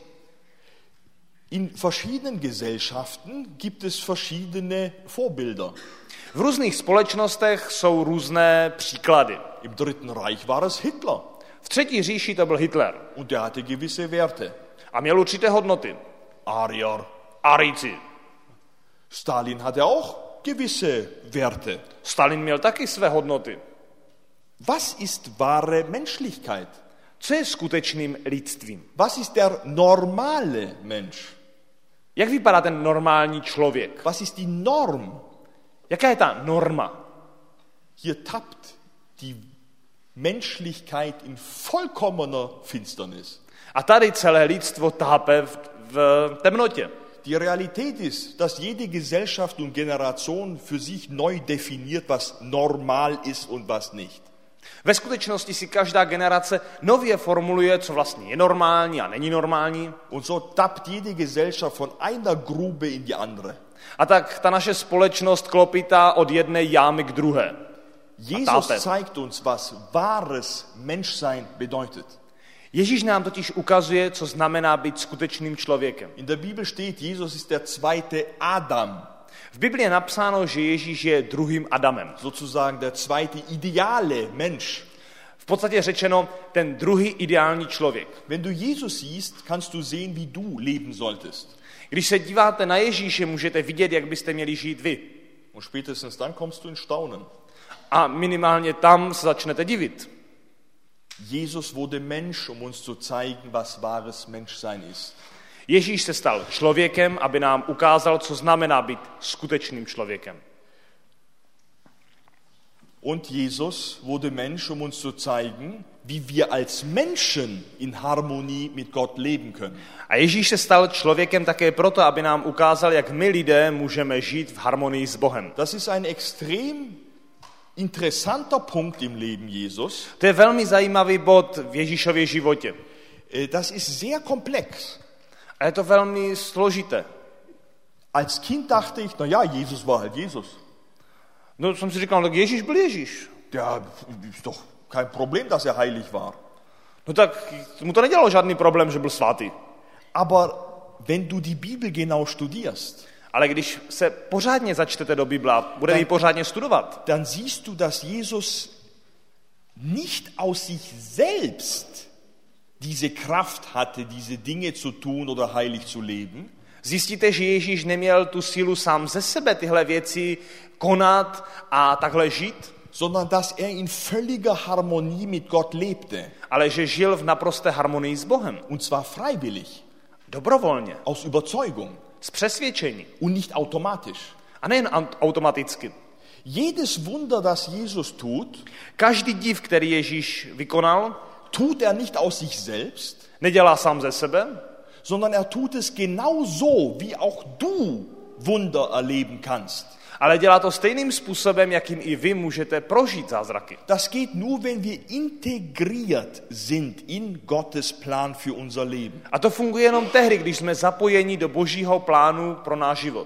[SPEAKER 2] In verschiedenen Gesellschaften gibt es verschiedene Vorbilder.
[SPEAKER 3] V různých společnostech jsou různé příklady.
[SPEAKER 2] Im Dritten Reich war es Hitler
[SPEAKER 3] V třetí říši to byl Hitler
[SPEAKER 2] und der hatte gewisse Werte.
[SPEAKER 3] a měl určité hodnoty.
[SPEAKER 2] Arier.
[SPEAKER 3] Arijci.
[SPEAKER 2] Stalin hatte auch gewisse Werte.
[SPEAKER 3] Stalin měl taky své hodnoty.
[SPEAKER 2] Was ist wahre Menschlichkeit?
[SPEAKER 3] Co je skutečným lidstvím?
[SPEAKER 2] Was ist der normale Mensch?
[SPEAKER 3] Jak vypadá ten normální člověk?
[SPEAKER 2] Was ist die Norm?
[SPEAKER 3] Jaká je ta norma?
[SPEAKER 2] Hier tappt die Menschlichkeit in vollkommener Finsternis.
[SPEAKER 3] A tady celé lidstvo tápe v temnotě.
[SPEAKER 2] Die Realität ist, dass jede Gesellschaft und Generation für sich neu definiert, was normal ist und was nicht.
[SPEAKER 3] Ve skutečnosti si každá generace nově formuluje, co vlastně je normální a není normální.
[SPEAKER 2] Und so tappt jede Gesellschaft von einer Grube in die andere.
[SPEAKER 3] A tak ta naše společnost klopítá od jedné jámy k druhé.
[SPEAKER 2] Jesus zeigt uns, was wahres Menschsein bedeutet.
[SPEAKER 3] Ježíš nám totiž ukazuje, co znamená být skutečným člověkem.
[SPEAKER 2] In der Bibel steht, Jesus ist der zweite Adam.
[SPEAKER 3] V Biblii je napsáno, že Ježíš je druhým Adamem.
[SPEAKER 2] Sozusagen der zweite ideale Mensch.
[SPEAKER 3] V podstatě řečeno, ten druhý ideální člověk.
[SPEAKER 2] Wenn du Jesus siehst, kannst du sehen, wie du leben solltest.
[SPEAKER 3] Když se díváte na Ježíše, můžete vidět, jak byste měli žít vy.
[SPEAKER 2] Und spätestens dann kommst du in Staunen.
[SPEAKER 3] A minimálně tam se začnete divit.
[SPEAKER 2] Jesus wurde Mensch, um uns zu zeigen, was wahres Menschsein ist.
[SPEAKER 3] Ježíš se stal člověkem, aby nám ukázal, co znamená být skutečným člověkem.
[SPEAKER 2] Und Jesus wurde Mensch, um uns zu zeigen, wie wir als Menschen in Harmonie mit Gott leben können.
[SPEAKER 3] A Ježíš se stal člověkem také proto, aby nám ukázal, jak my lidé můžeme žít v harmonii s Bohem.
[SPEAKER 2] Das ist ein extrem interessanter Punkt im Leben Jesus.
[SPEAKER 3] To je velmi zajímavý bod v Ježíšově životě.
[SPEAKER 2] Das ist sehr komplex.
[SPEAKER 3] A je to velmi složité.
[SPEAKER 2] Als Kind dachte ich, na ja, Jesus war halt Jesus.
[SPEAKER 3] No, jsem si říkal, tak Ježíš byl Ježíš.
[SPEAKER 2] Ja, ist doch kein Problem, dass er heilig war.
[SPEAKER 3] No tak mu to nedělalo žádný problém, že byl svatý.
[SPEAKER 2] Aber wenn du die Bibel genau studierst,
[SPEAKER 3] Ale když se pořádně začtete do Bible a budete ji pořádně studovat,
[SPEAKER 2] dann siehst du, dass Jesus nicht aus sich selbst diese Kraft hatte, diese Dinge zu tun oder heilig zu leben,
[SPEAKER 3] zjistíte, že Ježíš neměl tu sílu sám ze sebe tyhle věci konat a takhle žít,
[SPEAKER 2] sondern dass er in völliger Harmonie mit Gott lebte.
[SPEAKER 3] ale že žil v naprosté harmonii s Bohem.
[SPEAKER 2] Und zwar freiwillig,
[SPEAKER 3] Dobrovolně,
[SPEAKER 2] aus Überzeugung
[SPEAKER 3] z přesvědčení.
[SPEAKER 2] und nicht automatisch.
[SPEAKER 3] A nejen automaticky.
[SPEAKER 2] Jedes Wunder, das Jesus tut,
[SPEAKER 3] Každý div, který Ježíš vykonal,
[SPEAKER 2] tut er nicht aus sich selbst,
[SPEAKER 3] nedělá sám ze sebe,
[SPEAKER 2] sondern er tut es genau so, wie auch du Wunder erleben kannst.
[SPEAKER 3] Ale dělá to stejným způsobem, jakým i vy můžete prožít zázraky.
[SPEAKER 2] Das geht nur, wenn wir integriert sind in Gottes Plan für unser Leben.
[SPEAKER 3] A to funguje jenom tehdy, když jsme zapojeni do Božího plánu pro náš život.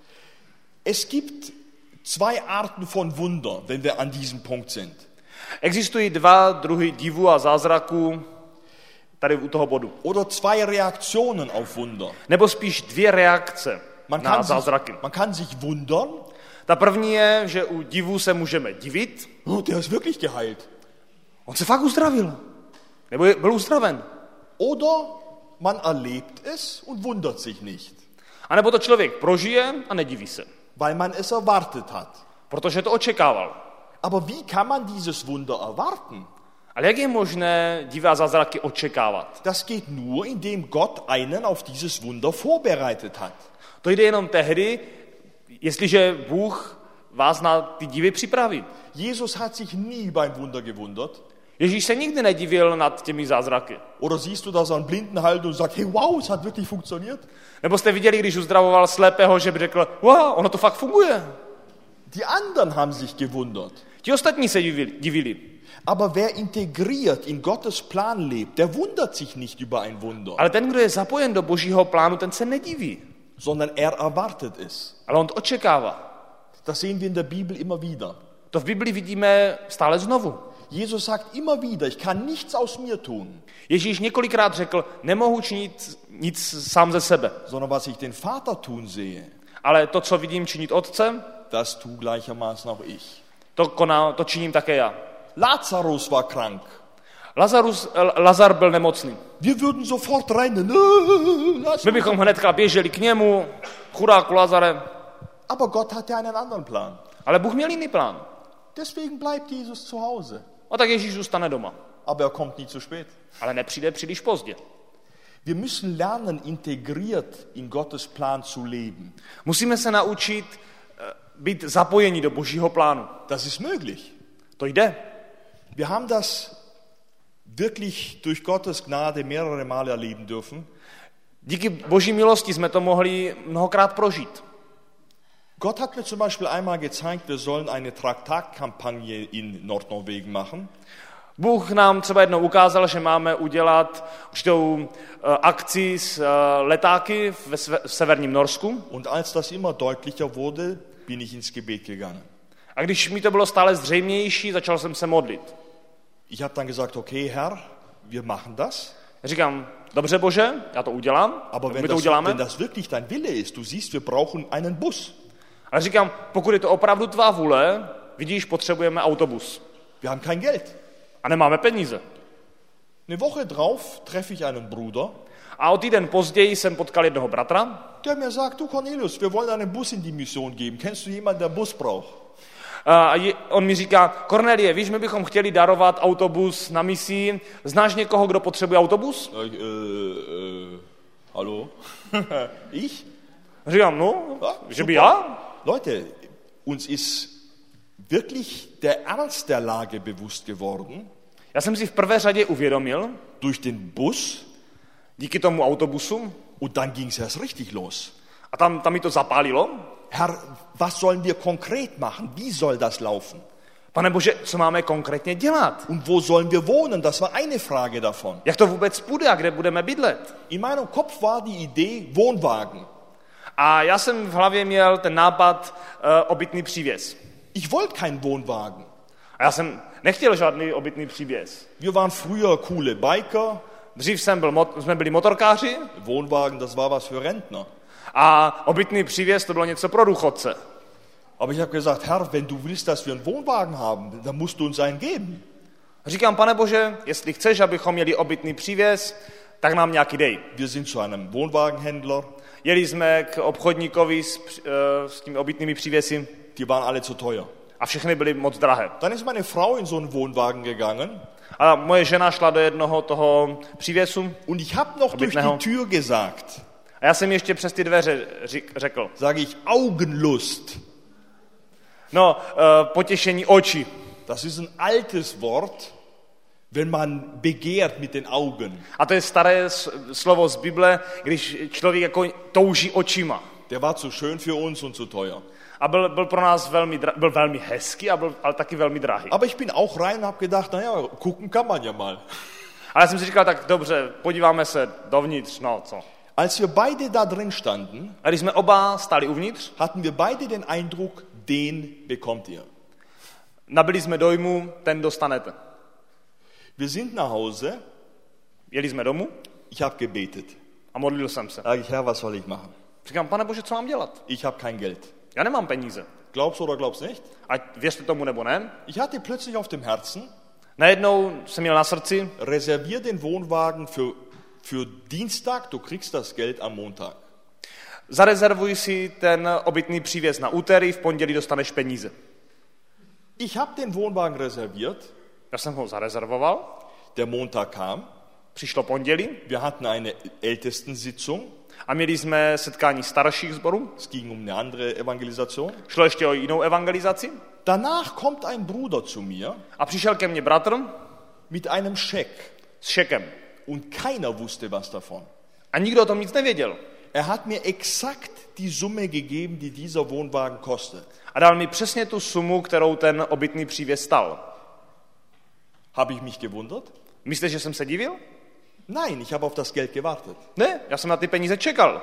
[SPEAKER 2] Es gibt zwei Arten von Wunder, wenn wir an diesem Punkt sind.
[SPEAKER 3] Existují dva druhy divů a zázraků tady u toho bodu.
[SPEAKER 2] Oder zwei Reaktionen auf Wunder.
[SPEAKER 3] Nebo spíš dvě reakce na zázraky.
[SPEAKER 2] Man kann sich wundern.
[SPEAKER 3] Ta první je, že u divů se můžeme divit.
[SPEAKER 2] Oh, der ist wirklich geheilt.
[SPEAKER 3] On se fakt uzdravil. Nebo byl uzdraven.
[SPEAKER 2] Oder man erlebt es und wundert sich nicht.
[SPEAKER 3] A nebo to člověk prožije a nediví se.
[SPEAKER 2] Weil man es erwartet hat.
[SPEAKER 3] Protože to očekával.
[SPEAKER 2] Aber wie kann man dieses Wunder erwarten?
[SPEAKER 3] Ale jak je možné divé zázraky očekávat?
[SPEAKER 2] Das geht nur, indem Gott einen auf dieses Wunder vorbereitet hat.
[SPEAKER 3] To jde jenom tehdy, jestliže Bůh vás na ty divy připraví.
[SPEAKER 2] Jesus hat sich nie beim Wunder gewundert.
[SPEAKER 3] Ježíš se nikdy nedivil nad těmi zázraky.
[SPEAKER 2] Oder siehst du, dass er einen Blinden heilt und sagt, hey, wow, es hat wirklich funktioniert?
[SPEAKER 3] Nebo jste viděli, když uzdravoval slepého, že by řekl, wow, ono to fakt funguje.
[SPEAKER 2] Die anderen haben sich gewundert.
[SPEAKER 3] Ti ostatní se divili.
[SPEAKER 2] Aber wer integriert in Gottes Plan lebt, der wundert sich nicht über ein Wunder,
[SPEAKER 3] Ale ten, kdo je zapojen do Božího plánu, ten se nediví.
[SPEAKER 2] sondern er erwartet es.
[SPEAKER 3] Ale on to očekává.
[SPEAKER 2] Das sehen wir in der Bibel immer wieder.
[SPEAKER 3] To v Biblii vidíme stále znovu.
[SPEAKER 2] Jesus sagt immer wieder, ich kann nichts aus mir tun,
[SPEAKER 3] Ježíš několikrát řekl, nemohu činit nic sám ze sebe,
[SPEAKER 2] sondern was ich den Vater tun sehe,
[SPEAKER 3] ale to, co vidím činit Otce,
[SPEAKER 2] das tu gleichermaßen auch ich.
[SPEAKER 3] to činím také já.
[SPEAKER 2] Lazarus war krank.
[SPEAKER 3] Lazar byl nemocný.
[SPEAKER 2] Wir würden sofort rennen.
[SPEAKER 3] My bychom hnedka běželi k němu, chudáku Lazare.
[SPEAKER 2] Aber Gott hatte einen anderen Plan.
[SPEAKER 3] Ale Bůh měl jiný plán.
[SPEAKER 2] Deswegen bleibt Jesus zu Hause.
[SPEAKER 3] A tak Ježíš zůstane doma.
[SPEAKER 2] Aber er kommt nie zu spät.
[SPEAKER 3] Ale nepřijde příliš pozdě.
[SPEAKER 2] Wir müssen lernen, integriert in Gottes Plan zu leben.
[SPEAKER 3] Musíme se naučit být zapojeni do Božího plánu.
[SPEAKER 2] Das ist möglich.
[SPEAKER 3] To jde.
[SPEAKER 2] Wir haben das wirklich durch Gottes Gnade mehrere Male erleben dürfen.
[SPEAKER 3] Díky Boží milosti jsme to mohli mnohokrát prožít.
[SPEAKER 2] Gott hat mir zum Beispiel einmal gezeigt, wir sollen eine Traktatkampagne in Nordnorwegen machen.
[SPEAKER 3] Bůh nám třeba jednou ukázal, že máme udělat určitou akci s letáky v severním Norsku.
[SPEAKER 2] Und als das immer deutlicher wurde, bin ich ins Gebet gegangen.
[SPEAKER 3] A když mi to bylo stále zřejmější, začal jsem se modlit.
[SPEAKER 2] Ich habe dann gesagt, okay, Herr, wir machen das.
[SPEAKER 3] Říkám, dobře Bože, já to udělám,
[SPEAKER 2] Aber
[SPEAKER 3] my to uděláme.
[SPEAKER 2] wenn das wirklich dein Wille ist, du siehst, wir brauchen einen Bus.
[SPEAKER 3] Ale říkám, pokud je to opravdu tvá vůle, vidíš, potřebujeme autobus.
[SPEAKER 2] Wir haben kein Geld.
[SPEAKER 3] A nemáme peníze.
[SPEAKER 2] Eine Woche drauf treffe ich einen Bruder,
[SPEAKER 3] A o týden později jsem potkal jednoho bratra,
[SPEAKER 2] der mir sagt, du Cornelius, wir wollen einen Bus in die Mission geben. Kennst du jemanden, der Bus braucht?
[SPEAKER 3] a on mi říká, Kornelie, víš, my bychom chtěli darovat autobus na misii. Znáš někoho, kdo potřebuje autobus?
[SPEAKER 2] Hallo? Ich?
[SPEAKER 3] Říkám, no,
[SPEAKER 2] Ja,
[SPEAKER 3] že by
[SPEAKER 2] super.
[SPEAKER 3] já?
[SPEAKER 2] Leute, uns ist wirklich der Ernst der Lage bewusst geworden
[SPEAKER 3] Já jsem si v prvé řadě uvědomil,
[SPEAKER 2] durch den Bus
[SPEAKER 3] díky tomu autobusu,
[SPEAKER 2] und dann ging es erst richtig los.
[SPEAKER 3] a tam mi to zapálilo.
[SPEAKER 2] Herr, was sollen wir konkret machen? Wie soll das laufen?
[SPEAKER 3] Pane Bože, co máme konkrétně dělat?
[SPEAKER 2] Und wo sollen wir wohnen? Das war eine Frage davon.
[SPEAKER 3] Jak to vůbec půjde a kde budeme bydlet?
[SPEAKER 2] In meinem Kopf war die Idee Wohnwagen.
[SPEAKER 3] A já jsem v hlavě měl ten nápad obytný přívěs.
[SPEAKER 2] Ich wollte keinen Wohnwagen.
[SPEAKER 3] A já jsem nechtěl žádný obytný přívěs.
[SPEAKER 2] Wir waren früher coole Biker.
[SPEAKER 3] Dřív jsme byli motorkáři
[SPEAKER 2] Wohnwagen, das war was für Rentner.
[SPEAKER 3] a obytný přívěs to bylo něco pro důchodce.
[SPEAKER 2] Aber ich habe gesagt, Herr, wenn du willst, dass wir einen Wohnwagen haben, dann musst du uns einen geben.
[SPEAKER 3] Říkám, Pane Bože, jestli chceš, abychom měli obytný přívěs, tak nám nějaký dej.
[SPEAKER 2] Wir sind zu einem Wohnwagenhändler.
[SPEAKER 3] Jeli jsme k obchodníkovi s těmi obytnými přívěsy
[SPEAKER 2] Die waren alle zu teuer.
[SPEAKER 3] a všechny byly moc drahé.
[SPEAKER 2] Dann ist meine Frau in so einen Wohnwagen gegangen
[SPEAKER 3] A moje žena šla do jednoho toho přívěsu
[SPEAKER 2] und ich habe noch durch die Tür gesagt,
[SPEAKER 3] a já jsem ještě přes ty dveře řekl,
[SPEAKER 2] sage ich, Augenlust.
[SPEAKER 3] no, potěšení očí.
[SPEAKER 2] Das ist ein altes Wort, wenn man begehrt mit den Augen.
[SPEAKER 3] A to je staré slovo z Bible, když člověk jako touží očima.
[SPEAKER 2] Der war zu schön für uns und zu teuer.
[SPEAKER 3] A byl pro nás velmi hezký, ale taky velmi drahý.
[SPEAKER 2] Aber ich bin auch rein und habe gedacht, naja, gucken kann man ja mal.
[SPEAKER 3] Ale já jsem si říkal, tak dobře, podíváme se dovnitř, no co.
[SPEAKER 2] Als wir beide da drin standen,
[SPEAKER 3] A když jsme oba stáli uvnitř,
[SPEAKER 2] hatten wir beide den Eindruck, den bekommt ihr.
[SPEAKER 3] nabili jsme dojmu, ten dostanete.
[SPEAKER 2] Wir sind nach Hause,
[SPEAKER 3] Jeli jsme domů
[SPEAKER 2] ich habe gebetet.
[SPEAKER 3] a modlil jsem se.
[SPEAKER 2] Sag ich, Herr, was soll ich machen?
[SPEAKER 3] Říkám, Pane Bože, co mám dělat?
[SPEAKER 2] Ich habe kein Geld.
[SPEAKER 3] Já nemám peníze.
[SPEAKER 2] Glaubst oder glaubst nicht?
[SPEAKER 3] Ať věřte tomu nebo ne.
[SPEAKER 2] Ich hatte plötzlich auf dem Herzen,
[SPEAKER 3] Najednou jsem měl na srdci,
[SPEAKER 2] reservier den Wohnwagen für Dienstag, du kriegst das Geld am Montag.
[SPEAKER 3] zarezervuj si ten obytný přívěs na úterý, v pondělí dostaneš peníze.
[SPEAKER 2] Ich habe den Wohnwagen reserviert,
[SPEAKER 3] Já jsem ho zarezervoval,
[SPEAKER 2] der Montag kam,
[SPEAKER 3] přišlo pondělí
[SPEAKER 2] wir hatten eine Ältestensitzung,
[SPEAKER 3] a měli jsme setkání starších sborů.
[SPEAKER 2] es ging um eine andere Evangelisation.
[SPEAKER 3] Šlo ještě o jinou evangelizaci.
[SPEAKER 2] Danach kommt ein Bruder zu mir
[SPEAKER 3] A přišel ke mně bratr
[SPEAKER 2] mit einem Scheck
[SPEAKER 3] s šekem.
[SPEAKER 2] und keiner wusste was davon.
[SPEAKER 3] A nikdo o tom nic nevěděl.
[SPEAKER 2] Er hat mir exakt die Summe gegeben, die dieser Wohnwagen kostet.
[SPEAKER 3] A dal mi přesně tu sumu, kterou ten obytný přívěs stal.
[SPEAKER 2] Habe ich mich gewundert?
[SPEAKER 3] Myslíte, že jsem se divil?
[SPEAKER 2] Nein, ich habe auf das Geld gewartet.
[SPEAKER 3] Ne, já jsem na ty peníze čekal.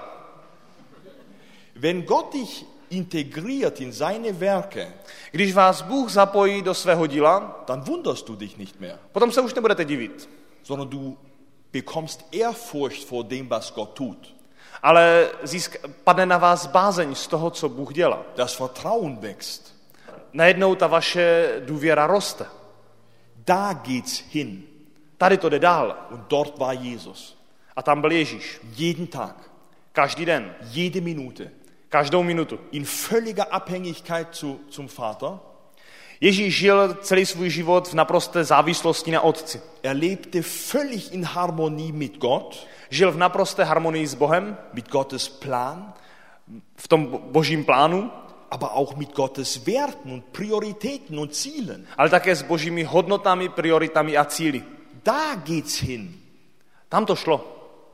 [SPEAKER 2] Wenn Gott dich integriert in seine Werke,
[SPEAKER 3] Když vás Bůh zapojí do svého díla,
[SPEAKER 2] dann wunderst du dich nicht mehr,
[SPEAKER 3] potom se už nebudete divit.
[SPEAKER 2] sondern du bekommst Ehrfurcht vor dem, was Gott tut.
[SPEAKER 3] Ale padne na vás bázeň z toho, co Bůh dělá.
[SPEAKER 2] Das Vertrauen wächst.
[SPEAKER 3] Najednou ta vaše důvěra roste.
[SPEAKER 2] Da geht's hin.
[SPEAKER 3] Tady to jde dál.
[SPEAKER 2] Und dort war Jesus.
[SPEAKER 3] A tam byl Ježíš.
[SPEAKER 2] Jeden Tag,
[SPEAKER 3] Každý den,
[SPEAKER 2] jede Minute.
[SPEAKER 3] každou minutu.
[SPEAKER 2] In völliger Abhängigkeit zum Vater.
[SPEAKER 3] Ježíš žil celý svůj život v naprosté závislosti na Otci.
[SPEAKER 2] Er lebte völlig in Harmonie mit Gott,
[SPEAKER 3] Žil v naprosté harmonii s Bohem,
[SPEAKER 2] mit Gottes Plan,
[SPEAKER 3] v tom božím plánu,
[SPEAKER 2] aber auch mit Gottes Werten und Prioritäten und Zielen.
[SPEAKER 3] ale také s božími hodnotami, prioritami a cíli.
[SPEAKER 2] Da geht's hin.
[SPEAKER 3] Tam to šlo.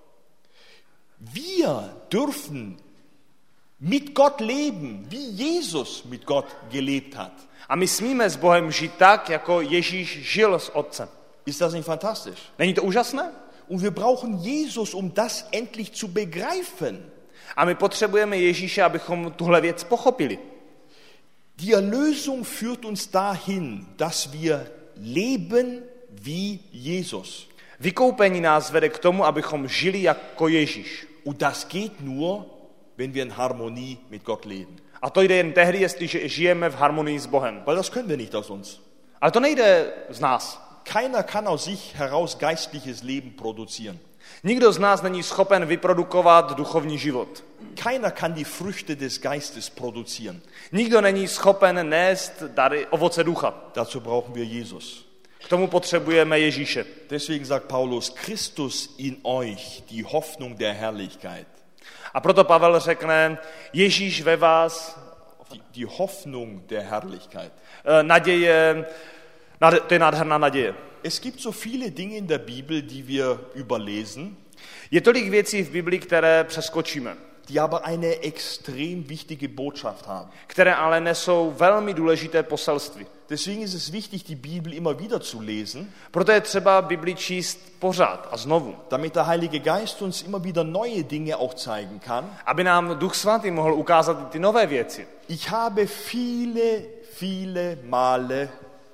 [SPEAKER 2] Wir dürfen mit Gott leben, wie Jesus mit Gott gelebt hat.
[SPEAKER 3] A my smíme s Bohem žít tak, jako Ježíš žil s Otcem.
[SPEAKER 2] Ist das nicht fantastisch?
[SPEAKER 3] Není to úžasné?
[SPEAKER 2] Und wir brauchen Jesus, um das endlich zu begreifen.
[SPEAKER 3] A my potřebujeme Ježíše, abychom tuhle věc pochopili.
[SPEAKER 2] Die Erlösung führt uns dahin, dass wir leben wie Jesus.
[SPEAKER 3] Vykoupení nás vede k tomu, abychom žili jako Ježíš.
[SPEAKER 2] Und das geht nur, wenn wir in Harmonie mit Gott leben.
[SPEAKER 3] A to jde jen tehdy, jestliže žijeme v harmonii s Bohem.
[SPEAKER 2] Weil das können wir nicht aus uns.
[SPEAKER 3] Ale to nejde z nás.
[SPEAKER 2] Keiner kann aus sich heraus geistliches Leben produzieren.
[SPEAKER 3] Nikdo z nás není schopen vyprodukovat duchovní život.
[SPEAKER 2] Keiner kann die Früchte des Geistes produzieren.
[SPEAKER 3] Nikdo není schopen nést dary ovoce ducha.
[SPEAKER 2] Dazu brauchen wir Jesus.
[SPEAKER 3] K tomu potřebujeme Ježíše.
[SPEAKER 2] Deswegen sagt Paulus, Christus in euch, die Hoffnung der Herrlichkeit.
[SPEAKER 3] A proto Pavel řekne, Ježíš ve vás,
[SPEAKER 2] Die Hoffnung der Herrlichkeit.
[SPEAKER 3] naděje, to je nádherná naděje.
[SPEAKER 2] Es gibt so viele Dinge in der Bibel, die wir überlesen,
[SPEAKER 3] Je tolik věcí v Biblii, které přeskočíme,
[SPEAKER 2] die aber eine extrem wichtige Botschaft haben.
[SPEAKER 3] které ale nesou velmi důležité poselství.
[SPEAKER 2] Deswegen ist es wichtig, die Bibel immer wieder zu lesen,
[SPEAKER 3] Proto je třeba Bibli číst pořád a znovu,
[SPEAKER 2] damit der Heilige Geist uns immer wieder neue Dinge auch zeigen kann.
[SPEAKER 3] aby nám Duch Svatý mohl ukázat ty nové věci.
[SPEAKER 2] Ich habe viele Male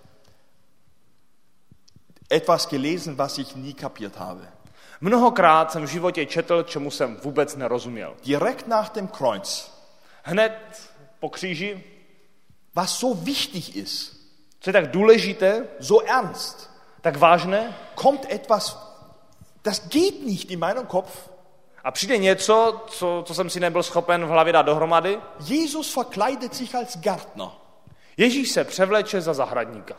[SPEAKER 2] etwas gelesen, was ich nie kapiert habe.
[SPEAKER 3] Mnohokrát jsem v životě četl, čemu jsem vůbec nerozuměl.
[SPEAKER 2] Direkt nach dem Kreuz,
[SPEAKER 3] Hned po kříži,
[SPEAKER 2] was so wichtig ist,
[SPEAKER 3] co je tak důležité,
[SPEAKER 2] so ernst,
[SPEAKER 3] tak vážné,
[SPEAKER 2] kommt etwas, das geht nicht in meinem Kopf.
[SPEAKER 3] a přijde něco, co jsem si nebyl schopen v hlavě dát dohromady.
[SPEAKER 2] Jesus verkleidet sich als Gärtner.
[SPEAKER 3] Ježíš se převleče za zahradníka.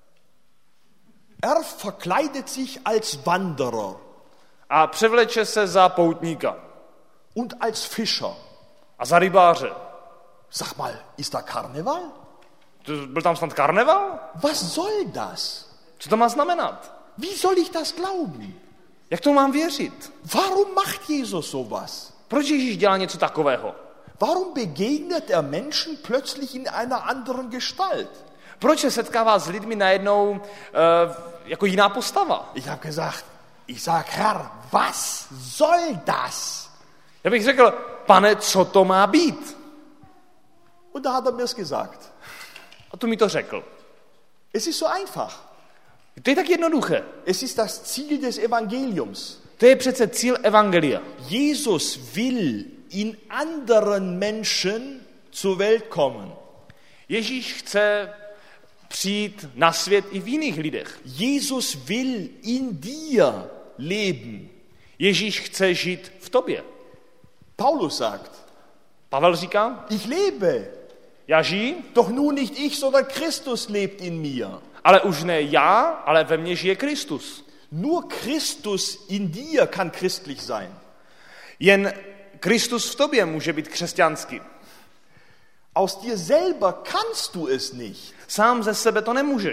[SPEAKER 2] Er verkleidet sich als Wanderer
[SPEAKER 3] A převleče se za poutníka.
[SPEAKER 2] und als Fischer.
[SPEAKER 3] A za rybáře.
[SPEAKER 2] Sag mal, ist da Karneval?
[SPEAKER 3] Byl tam snad karneval?
[SPEAKER 2] Was soll das?
[SPEAKER 3] Co to má znamenat?
[SPEAKER 2] Wie soll ich das glauben?
[SPEAKER 3] Jak to mám věřit?
[SPEAKER 2] Warum macht Jesus sowas?
[SPEAKER 3] Proč Ježíš dělá něco takového?
[SPEAKER 2] Warum begegnet er Menschen plötzlich in einer anderen Gestalt?
[SPEAKER 3] Proč se setkává s lidmi najednou jako jiná postava?
[SPEAKER 2] Ich sag, Herr, was soll das?
[SPEAKER 3] Já bych řekl, pane, co to má být?
[SPEAKER 2] Und da hat er mir's gesagt.
[SPEAKER 3] A tu mi to řekl.
[SPEAKER 2] Es ist so einfach.
[SPEAKER 3] To je tak jednoduché.
[SPEAKER 2] Es ist das Ziel des Evangeliums.
[SPEAKER 3] To je přece cíl evangelia.
[SPEAKER 2] Jesus will in anderen Menschen zur Welt kommen.
[SPEAKER 3] Ježíš chce přijít na svět i v jiných lidech.
[SPEAKER 2] Jesus will in dir leben.
[SPEAKER 3] Ježíš chce žít v tobě.
[SPEAKER 2] Paulus sagt,
[SPEAKER 3] Pavel říká,
[SPEAKER 2] ich lebe,
[SPEAKER 3] já žiji,
[SPEAKER 2] doch nun nicht ich, sondern Christus lebt in mir.
[SPEAKER 3] ale už ne já, ale ve mně žije Kristus.
[SPEAKER 2] Nur Christus in dir kann christlich sein.
[SPEAKER 3] Jen Kristus v tobě může být křesťanský.
[SPEAKER 2] Aus dir selber kannst du es nicht.
[SPEAKER 3] Sám ze sebe to nemůžeš.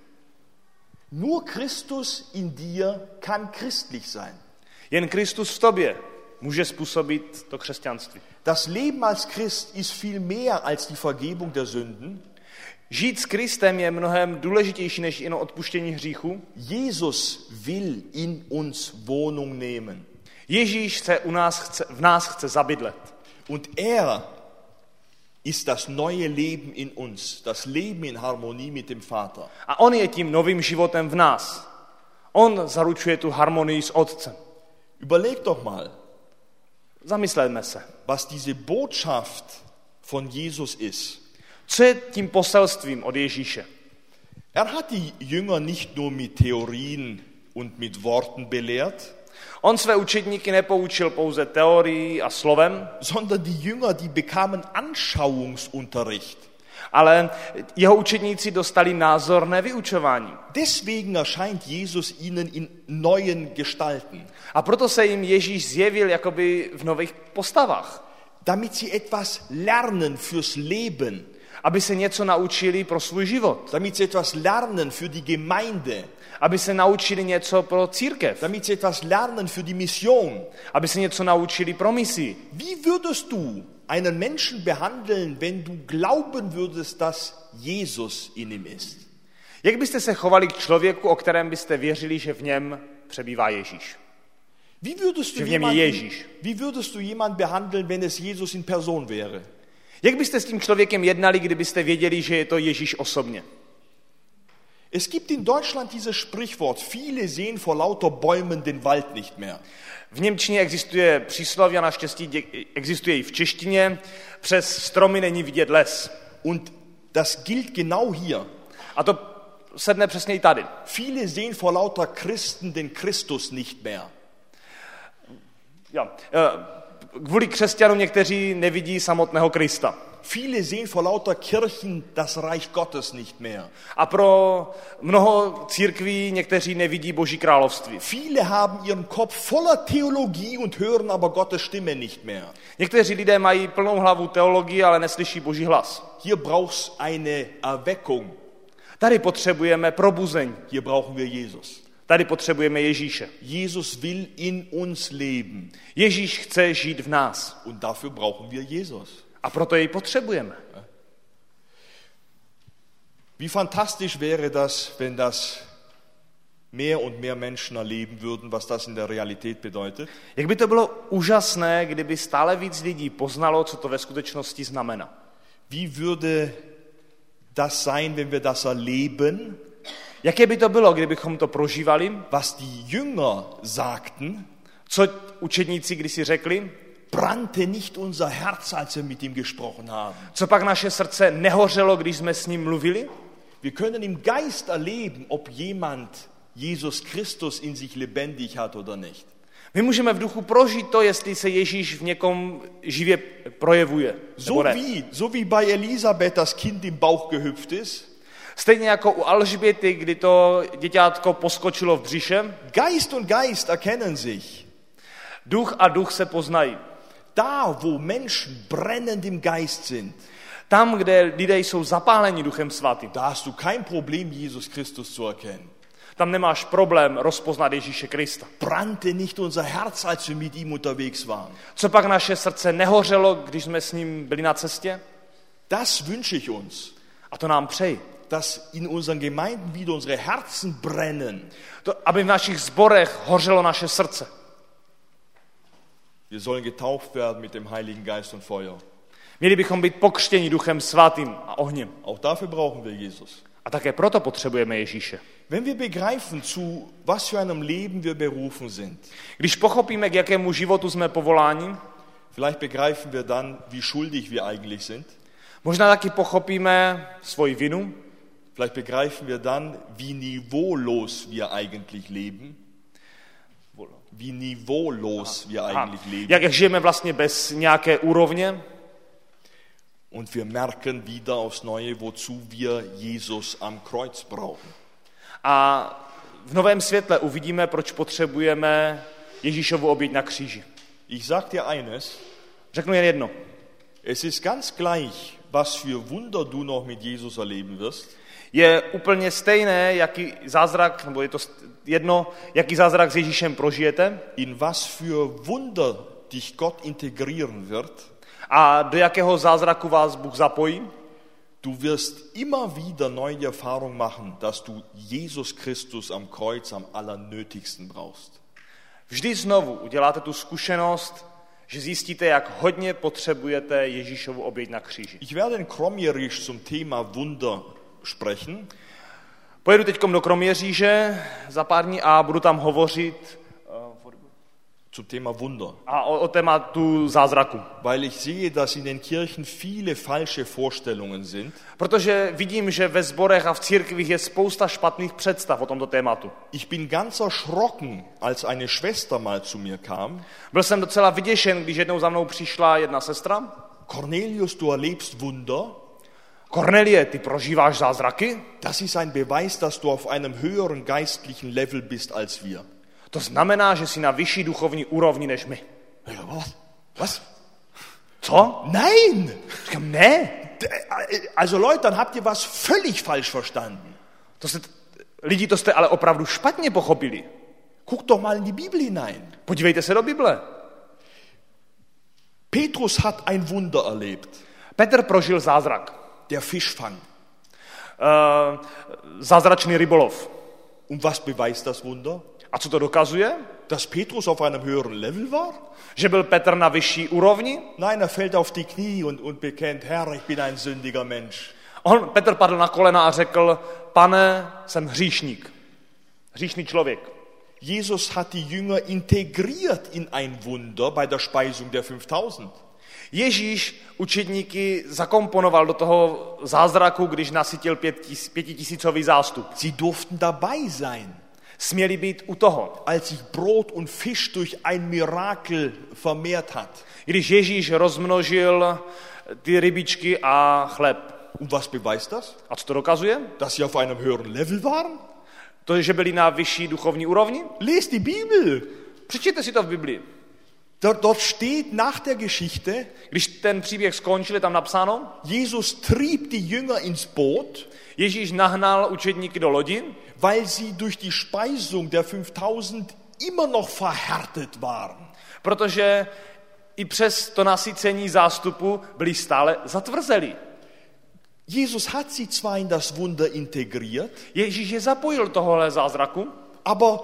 [SPEAKER 2] Nur Christus in dir kann christlich sein.
[SPEAKER 3] Jen Kristus v tobě může způsobit to křesťanství.
[SPEAKER 2] Das Leben als Christ ist viel mehr als die Vergebung der Sünden.
[SPEAKER 3] Žít s Kristem je mnohem důležitější než jen odpuštění hříchu.
[SPEAKER 2] Jesus will in uns Wohnung nehmen.
[SPEAKER 3] Ježíš v nás chce zabydlet.
[SPEAKER 2] Und ist das neue Leben in uns, das Leben in Harmonie mit dem Vater.
[SPEAKER 3] A on je tím novým životem v nás. On zaručuje tu harmonii s Otcem.
[SPEAKER 2] Überleg doch mal,
[SPEAKER 3] Zamysleme se.
[SPEAKER 2] was diese Botschaft von Jesus ist.
[SPEAKER 3] Co je tím poselstvím od Ježíše?
[SPEAKER 2] Er hat die Jünger nicht nur mit Theorien und mit Worten belehrt,
[SPEAKER 3] On své učedníky nepoučil pouze teorií a slovem,
[SPEAKER 2] sondern die Jünger, die bekamen Anschauungsunterricht.
[SPEAKER 3] ale jeho učedníci dostali názorné vyučování.
[SPEAKER 2] Deswegen erscheint Jesus ihnen in neuen Gestalten,
[SPEAKER 3] A proto se jim Ježíš zjevil jakoby v nových postavách.
[SPEAKER 2] damit sie etwas lernen fürs Leben,
[SPEAKER 3] Aby se něco naučili pro svůj život.
[SPEAKER 2] damit sie etwas lernen für die Gemeinde,
[SPEAKER 3] Aby se naučili něco pro církev.
[SPEAKER 2] damit sie etwas lernen für die Mission.
[SPEAKER 3] Aby se něco naučili pro misi.
[SPEAKER 2] Wie würdest du einen Menschen behandeln, wenn du glauben würdest, dass Jesus in ihm ist?
[SPEAKER 3] Jak byste se chovali k člověku, o kterém byste věřili, že v něm přebývá Ježíš?
[SPEAKER 2] Wie würdest du jemanden behandeln, wenn es Jesus in Person wäre?
[SPEAKER 3] Jak byste s tím člověkem jednali, kdybyste věděli, že je to Ježíš osobně?
[SPEAKER 2] Es gibt in Deutschland dieses Sprichwort, viele sehen vor lauter Bäumen den Wald nicht mehr.
[SPEAKER 3] V němčině existuje přísloví a naštěstí existuje i v češtině. Přes stromy není vidět les.
[SPEAKER 2] Und das gilt genau hier.
[SPEAKER 3] A to sedne přesně i tady.
[SPEAKER 2] Viele sehen vor lauter Christen den Christus nicht mehr.
[SPEAKER 3] Kvůli křesťanům někteří nevidí samotného Krista.
[SPEAKER 2] Viele sehen vor lauter Kirchen das Reich Gottes nicht mehr.
[SPEAKER 3] A pro mnoho církví někteří nevidí Boží království.
[SPEAKER 2] Viele haben ihren Kopf voller Theologie und hören aber Gottes Stimme nicht mehr.
[SPEAKER 3] Někteří lidé mají plnou hlavu teologie, ale neslyší Boží hlas.
[SPEAKER 2] Hier brauchst eine Erweckung.
[SPEAKER 3] Tady potřebujeme probuzení.
[SPEAKER 2] Hier brauchen wir Jesus.
[SPEAKER 3] Tady potřebujeme Ježíše.
[SPEAKER 2] Jesus will in uns leben.
[SPEAKER 3] Ježíš chce žít v nás.
[SPEAKER 2] Und dafür brauchen wir Jesus.
[SPEAKER 3] A proto jej potřebujeme.
[SPEAKER 2] Wie fantastisch wäre das, wenn das mehr und mehr Menschen erleben würden, was das in der Realität bedeutet?
[SPEAKER 3] Jak by to bylo úžasné, kdyby stále víc lidí poznalo, co to ve skutečnosti znamená.
[SPEAKER 2] Wie würde das sein, wenn wir das erleben?
[SPEAKER 3] Jaké by to bylo, kdybychom to prožívali?
[SPEAKER 2] Was die Jünger sagten,
[SPEAKER 3] Co učedníci kdysi řekli?
[SPEAKER 2] brannte nicht unser Herz, als wir mit ihm gesprochen haben.
[SPEAKER 3] Co pak naše srdce nehořelo, když jsme s ním mluvili?
[SPEAKER 2] Wir können im Geist erleben, ob jemand Jesus Christus in sich lebendig hat oder nicht.
[SPEAKER 3] My můžeme v duchu prožít to, jestli se Ježíš v někom živě projevuje.
[SPEAKER 2] So wie bei Elisabeth das Kind im Bauch gehüpft ist.
[SPEAKER 3] Stejně jako u Alžběty, kdy to děťátko poskočilo v břiše.
[SPEAKER 2] Geist und Geist erkennen sich.
[SPEAKER 3] Duch a duch se poznají.
[SPEAKER 2] Da, wo Menschen brennend im Geist sind,
[SPEAKER 3] tam, kde lidé jsou zapáleni Duchem Svatým,
[SPEAKER 2] da hast du kein Problem, Jesus Christus zu erkennen.
[SPEAKER 3] Tam nemáš problém rozpoznat Ježíše Krista.
[SPEAKER 2] Brannte nicht unser Herz, als wir mit ihm unterwegs waren?
[SPEAKER 3] Co pak naše srdce nehořelo, když jsme s ním byli na cestě?
[SPEAKER 2] Das wünsche ich uns,
[SPEAKER 3] A to nám přeji.
[SPEAKER 2] dass in unseren Gemeinden wieder unsere Herzen brennen.
[SPEAKER 3] To, aby v našich sborech hořelo naše srdce.
[SPEAKER 2] Wir sollen getauft werden mit dem Heiligen Geist und Feuer.
[SPEAKER 3] Měli bychom být pokřtěni Duchem Svatým a ohněm.
[SPEAKER 2] Auch dafür brauchen wir Jesus.
[SPEAKER 3] A také proto potřebujeme Ježíše.
[SPEAKER 2] Wenn wir begreifen, zu was für einem Leben wir berufen sind,
[SPEAKER 3] Když pochopíme, k jakému životu jsme povoláni,
[SPEAKER 2] vielleicht begreifen wir dann, wie schuldig wir eigentlich sind.
[SPEAKER 3] možná taky pochopíme svoji vinu,
[SPEAKER 2] Vielleicht begreifen wir dann, wie niveaulos wir eigentlich leben. Wie niveaulos wir eigentlich leben.
[SPEAKER 3] jak žijeme vlastně bez nějaké úrovně.
[SPEAKER 2] Und wir merken wieder aufs Neue, wozu wir Jesus am Kreuz brauchen.
[SPEAKER 3] A v novém světle uvidíme, proč potřebujeme Ježíšovu oběť na kříži.
[SPEAKER 2] Ich sag dir eines,
[SPEAKER 3] Řeknu jen jedno.
[SPEAKER 2] es ist ganz gleich, was für Wunder du noch mit Jesus erleben wirst.
[SPEAKER 3] Je úplně stejné, jaký zázrak, nebo je to jedno, jaký zázrak s Ježíšem prožijete
[SPEAKER 2] In was für Wunder dich Gott integrieren wird.
[SPEAKER 3] a do jakého zázraku vás Bůh zapojí.
[SPEAKER 2] Du wirst immer wieder neu die Erfahrung machen, dass du Jesus Christus am Kreuz am allernötigsten brauchst.
[SPEAKER 3] Vždy znovu uděláte tu zkušenost, že zjistíte, jak hodně potřebujete Ježíšovu oběť na kříži.
[SPEAKER 2] Ich werde in Kroměříž zum Thema Wunder sprechen.
[SPEAKER 3] Pojedu teď do Kroměříže za pár dní a budu tam hovořit
[SPEAKER 2] Zum Thema Wunder.
[SPEAKER 3] o tématu zázraku.
[SPEAKER 2] Weil ich sehe, dass in den Kirchen viele falsche Vorstellungen sind.
[SPEAKER 3] Protože vidím, že ve sborech a v církvích je spousta špatných představ o tomto tématu.
[SPEAKER 2] Ich bin ganz erschrocken, als eine Schwester mal zu mir kam.
[SPEAKER 3] Byl jsem docela vyděšen, když jednou za mnou přišla jedna sestra.
[SPEAKER 2] Cornelius, du erlebst Wunder.
[SPEAKER 3] Kornelie, ty prožíváš zázraky?
[SPEAKER 2] Das ist ein Beweis, dass du auf einem höheren geistlichen Level bist als wir.
[SPEAKER 3] To znamená, že jsi na vyšší duchovní úrovni než my.
[SPEAKER 2] Ja, was?
[SPEAKER 3] Co?
[SPEAKER 2] Nein!
[SPEAKER 3] Říkám, ne.
[SPEAKER 2] Also Leute, dann habt ihr was völlig falsch verstanden.
[SPEAKER 3] Lidi, to jste ale opravdu špatně pochopili.
[SPEAKER 2] Guck doch mal in die Bibel hinein.
[SPEAKER 3] Podívejte se do Bible.
[SPEAKER 2] Petrus hat ein Wunder erlebt.
[SPEAKER 3] Petr prožil zázrak.
[SPEAKER 2] Der Fischfang.
[SPEAKER 3] Zázračný rybolov.
[SPEAKER 2] Und was beweist das Wunder?
[SPEAKER 3] A co to dokazuje?
[SPEAKER 2] Dass Petrus auf einem höheren Level war?
[SPEAKER 3] Že byl Petr na vyšší úrovni?
[SPEAKER 2] Nein, er fällt auf die Knie und bekennt, Herr, ich bin ein sündiger Mensch.
[SPEAKER 3] Petr padl na kolena a řekl, Pane, jsem hříšník. Hříšný člověk.
[SPEAKER 2] Jesus hat die Jünger integriert in ein Wunder bei der Speisung der 5000.
[SPEAKER 3] Ježíš učedníky zakomponoval do toho zázraku, když nasytil 5000 zástup.
[SPEAKER 2] Sie durften dabei sein,
[SPEAKER 3] Směli být u toho.
[SPEAKER 2] als sich Brot und Fisch durch ein Mirakel vermehrt hat.
[SPEAKER 3] Když Ježíš rozmnožil ty rybičky a chleb.
[SPEAKER 2] Und was beweist das?
[SPEAKER 3] A co to dokazuje?
[SPEAKER 2] Dass sie auf einem höheren Level waren?
[SPEAKER 3] To, že byli na vyšší duchovní úrovni?
[SPEAKER 2] Lest die Bibel.
[SPEAKER 3] Přečtěte si to v Biblii.
[SPEAKER 2] Dort steht nach der Geschichte,
[SPEAKER 3] Když ten příběh skončil, je tam napsáno,
[SPEAKER 2] Jesus trieb die Jünger ins Boot,
[SPEAKER 3] Ježíš nahnal učedníky do lodi,
[SPEAKER 2] weil sie durch die Speisung der 5000 immer noch verhärtet waren.
[SPEAKER 3] protože i přes to nasycení zástupu byli stále zatvrzelí.
[SPEAKER 2] Jesus hat sie zwar in das Wunder integriert,
[SPEAKER 3] Ježíš je zapojil tohohle zázraku,
[SPEAKER 2] aber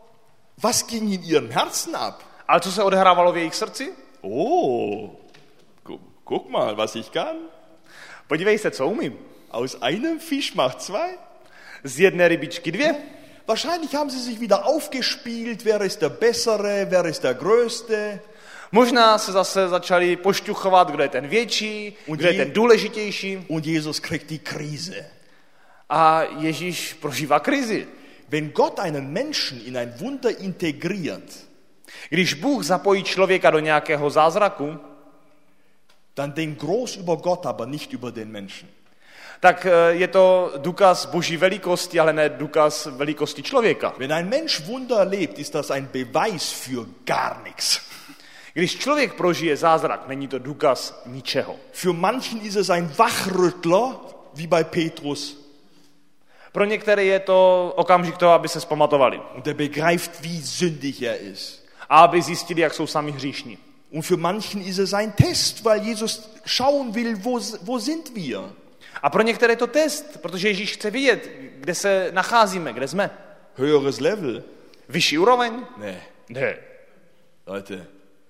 [SPEAKER 2] was ging in ihrem Herzen ab?
[SPEAKER 3] ale co se odehrávalo v jejich srdci?
[SPEAKER 2] Oh, guck mal, was ich kann.
[SPEAKER 3] Podívej se, co umím.
[SPEAKER 2] Aus einem Fisch macht zwei.
[SPEAKER 3] Z jedné rybičky dvě.
[SPEAKER 2] Wahrscheinlich haben sie sich wieder aufgespielt, wer ist der Bessere, wer ist der Größte.
[SPEAKER 3] Možná se zase začali pošťuchovat, kdo je ten větší, kdo je ten důležitější.
[SPEAKER 2] Und Jesus kriegt die Krise.
[SPEAKER 3] A Ježíš prožívá krizi.
[SPEAKER 2] Wenn Gott einen Menschen in ein Wunder integriert,
[SPEAKER 3] Když Bůh zapojí člověka do nějakého zázraku,
[SPEAKER 2] dann denk groß über Gott, aber nicht über den Menschen.
[SPEAKER 3] tak je to důkaz boží velikosti, ale ne důkaz velikosti člověka.
[SPEAKER 2] Wenn ein Mensch Wunder erlebt, ist das ein Beweis für gar nichts.
[SPEAKER 3] Když člověk prožije zázrak, není to důkaz ničeho.
[SPEAKER 2] Für manchen ist es ein Wachrüttler, wie bei Petrus.
[SPEAKER 3] Pro některé je to okamžik toho, aby se zpamatovali.
[SPEAKER 2] Und er begreift, wie sündig er ist.
[SPEAKER 3] A aby zjistili, jak jsou sami hříšní.
[SPEAKER 2] Und für manchen ist es ein Test, weil Jesus schauen will, wo sind wir.
[SPEAKER 3] A pro některé je to test, protože Ježíš chce vidět, kde se nacházíme, kde jsme.
[SPEAKER 2] Höheres Level?
[SPEAKER 3] Vyšší úroveň?
[SPEAKER 2] Nee.
[SPEAKER 3] Ne.
[SPEAKER 2] Leute,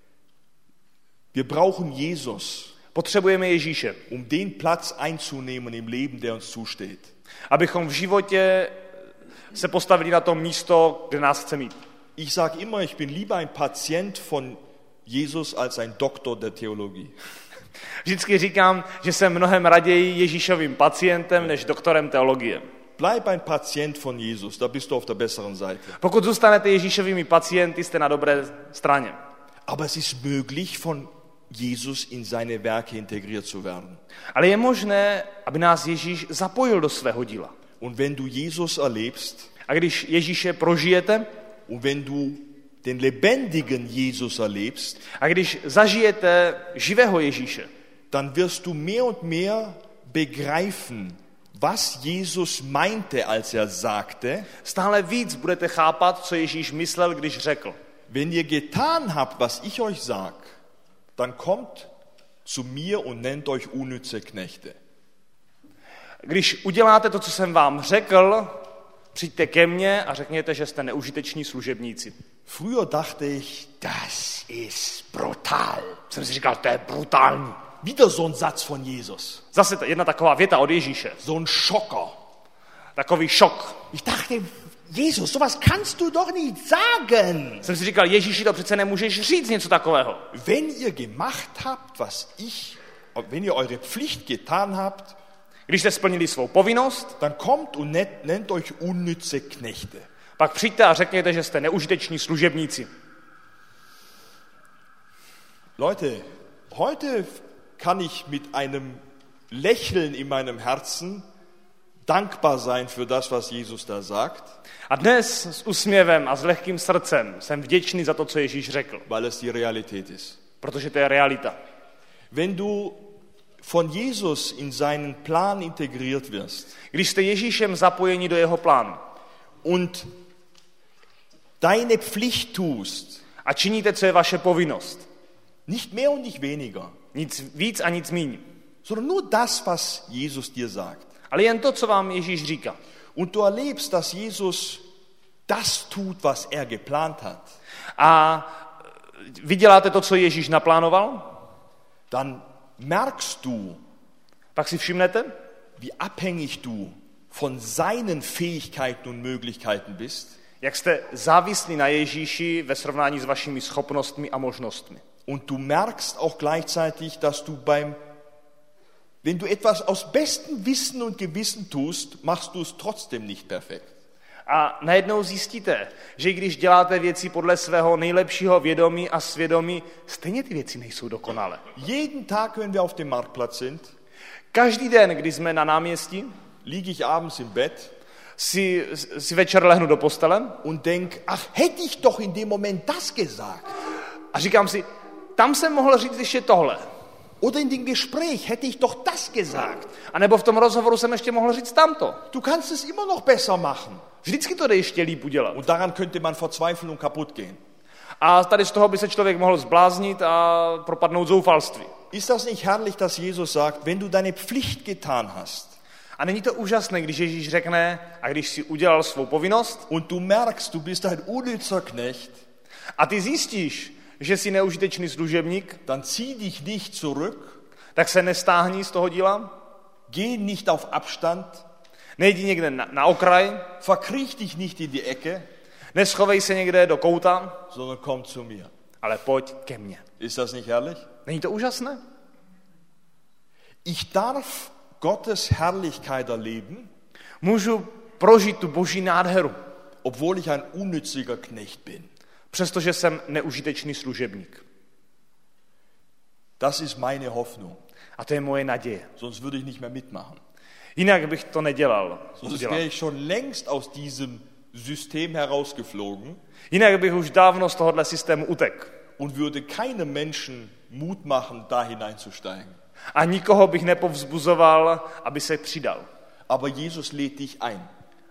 [SPEAKER 2] wir brauchen Jesus,
[SPEAKER 3] Potřebujeme Ježíše,
[SPEAKER 2] um den Platz einzunehmen im Leben, der uns zusteht.
[SPEAKER 3] abychom v životě se postavili na to místo, kde nás chce mít.
[SPEAKER 2] Ich sage immer, ich bin lieber ein Patient von Jesus als ein Doktor der Theologie.
[SPEAKER 3] Vždycky říkám, že jsem mnohem raději Ježíšovým pacientem, než doktorem teologie.
[SPEAKER 2] Bleib ein Patient von Jesus, da bist du auf der besseren Seite.
[SPEAKER 3] Pokud zůstanete Ježíšovými pacienty, jste na dobré straně.
[SPEAKER 2] Aber es ist möglich, von Jesus in seine Werke integriert zu werden.
[SPEAKER 3] Ale je možné, aby nás Ježíš zapojil do svého díla.
[SPEAKER 2] Und wenn du Jesus erlebst,
[SPEAKER 3] A když Ježíše prožijete,
[SPEAKER 2] und wenn du den lebendigen Jesus erlebst,
[SPEAKER 3] a když zažijete živého Ježíše,
[SPEAKER 2] dann wirst du mehr und mehr begreifen, was Jesus meinte, als er sagte,
[SPEAKER 3] stále víc budete chápat, co Ježíš myslel, když řekl.
[SPEAKER 2] wenn ihr getan habt, was ich euch sag, dann kommt zu mir und nennt euch unnütze Knechte.
[SPEAKER 3] Když uděláte to, co jsem vám řekl, přijďte ke mně a řekněte, že jste neužiteční služebníci.
[SPEAKER 2] Früher dachte ich, das ist brutal.
[SPEAKER 3] Jsem si říkal, to je brutální.
[SPEAKER 2] Wieder so ein Satz von Jesus.
[SPEAKER 3] Zase jedna taková věta od Ježíše.
[SPEAKER 2] So ein Schocker.
[SPEAKER 3] Takový šok.
[SPEAKER 2] Ich dachte, Jesus, sowas kannst du doch nicht sagen.
[SPEAKER 3] Jsem si říkal, Ježíši, to přece nemůžeš říct něco takového.
[SPEAKER 2] Wenn ihr gemacht habt, wenn ihr eure Pflicht getan habt,
[SPEAKER 3] Když jste splnili svou povinnost,
[SPEAKER 2] dann kommt und nennt euch unnütze Knechte.
[SPEAKER 3] pak přijďte a řekněte, že jste neužiteční služebníci.
[SPEAKER 2] Leute, heute kann ich mit einem Lächeln in meinem Herzen dankbar sein für das, was Jesus da sagt,
[SPEAKER 3] A dnes s úsměvem a s lehkým srdcem jsem vděčný za to, co Ježíš řekl,
[SPEAKER 2] weil es die Realität ist.
[SPEAKER 3] protože to je realita.
[SPEAKER 2] Wenn du von Jesus in seinen Plan integriert wirst
[SPEAKER 3] Když jste Ježíšem zapojeni do jeho plánu
[SPEAKER 2] und deine Pflicht tust,
[SPEAKER 3] a činíte, co je vaše povinnost,
[SPEAKER 2] nicht mehr und nicht weniger,
[SPEAKER 3] nic víc a nic míň,
[SPEAKER 2] sondern nur das, was Jesus dir sagt.
[SPEAKER 3] ale jen to, co vám Ježíš říká.
[SPEAKER 2] Und du erlebst, dass Jesus das tut, was er geplant hat,
[SPEAKER 3] A vy děláte to, co Ježíš naplánoval,
[SPEAKER 2] dann merkst du,
[SPEAKER 3] pak si všimnete,
[SPEAKER 2] wie abhängig du von seinen Fähigkeiten und Möglichkeiten bist.
[SPEAKER 3] jak jste závislí na Ježíši ve srovnání s vašimi schopnostmi a možnostmi.
[SPEAKER 2] Und du merkst auch gleichzeitig, dass du wenn du etwas aus bestem Wissen und Gewissen tust, machst du es trotzdem nicht perfekt.
[SPEAKER 3] A najednou zjistíte, že když děláte věci podle svého nejlepšího vědomí a svědomí, stejně ty věci nejsou dokonalé.
[SPEAKER 2] Jeden Tag, wenn wir auf dem Marktplatz sind,
[SPEAKER 3] Každý den, kdy jsme na náměstí,
[SPEAKER 2] liege ich abends im Bett
[SPEAKER 3] si večer lehnu do postele
[SPEAKER 2] und denk, ach, hätte ich doch in dem Moment das gesagt.
[SPEAKER 3] a říkám si, tam jsem mohl říct ještě tohle.
[SPEAKER 2] Oder in dem Gespräch hätte ich doch das gesagt.
[SPEAKER 3] A nebo v tom rozhovoru jsem ještě mohl říct tamto.
[SPEAKER 2] Du kannst es immer noch besser machen.
[SPEAKER 3] Vždycky to jde ještě líp udělat.
[SPEAKER 2] Und daran könnte man verzweifeln und kaputt gehen.
[SPEAKER 3] A tady z toho by se člověk mohl zbláznit a propadnout zoufalství.
[SPEAKER 2] Ist das nicht herrlich, dass Jesus sagt, wenn du deine Pflicht getan hast
[SPEAKER 3] A není to úžasné, když Ježíš řekne, a když si udělal svou povinnost
[SPEAKER 2] und du merkst, du bist ein unnützer Knecht,
[SPEAKER 3] a ty zjistíš, že jsi neužitečný služebník,
[SPEAKER 2] dann zieh dich nicht zurück,
[SPEAKER 3] tak se nestáhni z toho díla,
[SPEAKER 2] geh nicht auf Abstand,
[SPEAKER 3] nejdi někde na okraj,
[SPEAKER 2] verkriech dich nicht in die Ecke,
[SPEAKER 3] neschovej se někde do kouta,
[SPEAKER 2] sondern komm zu mir.
[SPEAKER 3] ale pojď ke mně.
[SPEAKER 2] Ist das nicht herrlich?
[SPEAKER 3] Není to úžasné?
[SPEAKER 2] Ich darf Gottes Herrlichkeit erleben,
[SPEAKER 3] Můžu prožít tu boží nádheru,
[SPEAKER 2] obwohl ich ein unnütziger Knecht bin.
[SPEAKER 3] přestože jsem neužitečný služebník.
[SPEAKER 2] Das ist meine Hoffnung.
[SPEAKER 3] A to je moje naděje.
[SPEAKER 2] Sonst würde ich nicht mehr mitmachen.
[SPEAKER 3] Jinak bych to nedělal.
[SPEAKER 2] Sonst wäre ich schon längst aus diesem System herausgeflogen
[SPEAKER 3] Jinak bych už dávno z tohohle systému utek.
[SPEAKER 2] und würde keinem Menschen Mut machen, da hineinzusteigen.
[SPEAKER 3] A nikoho bych nepovzbuzoval, aby se přidal.
[SPEAKER 2] Aber Jesus lädt dich ein.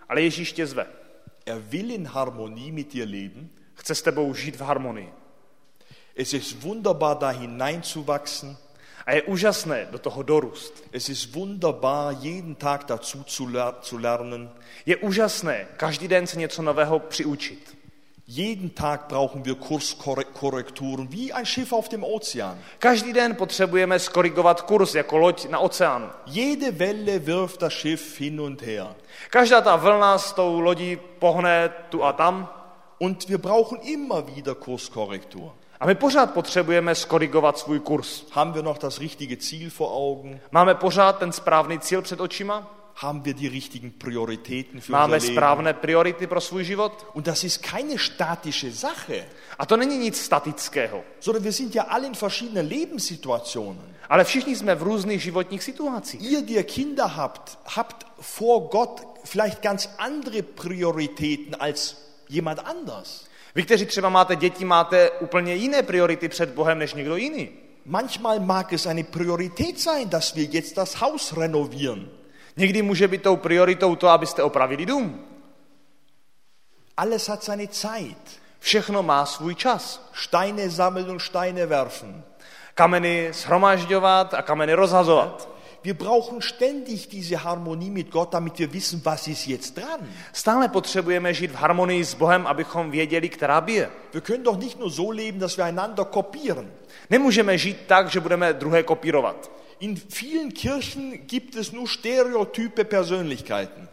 [SPEAKER 3] Ale Ježíš tě zve.
[SPEAKER 2] Er will in Harmonie mit dir leben.
[SPEAKER 3] Chce s tebou žít v harmonii.
[SPEAKER 2] Es ist wunderbar, da hineinzuwachsen.
[SPEAKER 3] A je úžasné do toho dorůst.
[SPEAKER 2] Es ist wunderbar, jeden Tag dazu zu lernen.
[SPEAKER 3] Je úžasné každý den se něco nového přiučit.
[SPEAKER 2] Jeden Tag brauchen wir Kurskorrekturen, wie ein Schiff auf dem Ozean.
[SPEAKER 3] Každý den potřebujeme skorigovat kurz jako loď na oceánu.
[SPEAKER 2] Jede Welle wirft das Schiff hin und her.
[SPEAKER 3] Každá ta vlna s tou lodí pohne tu a tam.
[SPEAKER 2] Und wir brauchen immer wieder Kurskorrektur.
[SPEAKER 3] A my pořád potřebujeme skorigovat svůj kurz.
[SPEAKER 2] Haben wir noch das richtige Ziel vor Augen?
[SPEAKER 3] Máme pořád ten správný cíl před očima?
[SPEAKER 2] Haben wir die richtigen Prioritäten für
[SPEAKER 3] Máme
[SPEAKER 2] unser Leben?
[SPEAKER 3] správné priority pro svůj život?
[SPEAKER 2] Und das ist keine statische Sache,
[SPEAKER 3] A to není nic statického.
[SPEAKER 2] sondern wir sind ja alle in verschiedenen Lebenssituationen.
[SPEAKER 3] Ale všichni jsme v různých životních situacích.
[SPEAKER 2] Ihr, die Kinder habt vor Gott vielleicht ganz andere Prioritäten als jemand anders.
[SPEAKER 3] Vy, kteří třeba máte děti, máte úplně jiné priority před Bohem než někdo jiný.
[SPEAKER 2] Manchmal mag es eine Priorität sein, dass wir jetzt das Haus renovieren.
[SPEAKER 3] Někdy může být tou prioritou to, abyste opravili dům.
[SPEAKER 2] Alles hat seine Zeit.
[SPEAKER 3] Všechno má svůj čas.
[SPEAKER 2] Steine sammeln und Steine werfen.
[SPEAKER 3] Kameny shromažďovat a kameny rozhazovat.
[SPEAKER 2] Wir brauchen ständig diese Harmonie mit Gott, damit wir wissen, was ist jetzt dran.
[SPEAKER 3] Stále potřebujeme žít v harmonii s Bohem, abychom věděli, která bije.
[SPEAKER 2] Wir können doch nicht nur so leben, dass wir einander kopieren.
[SPEAKER 3] Nemůžeme žít tak, že budeme druhé kopírovat.
[SPEAKER 2] In vielen Kirchen gibt es nur Stereotype Persönlichkeiten.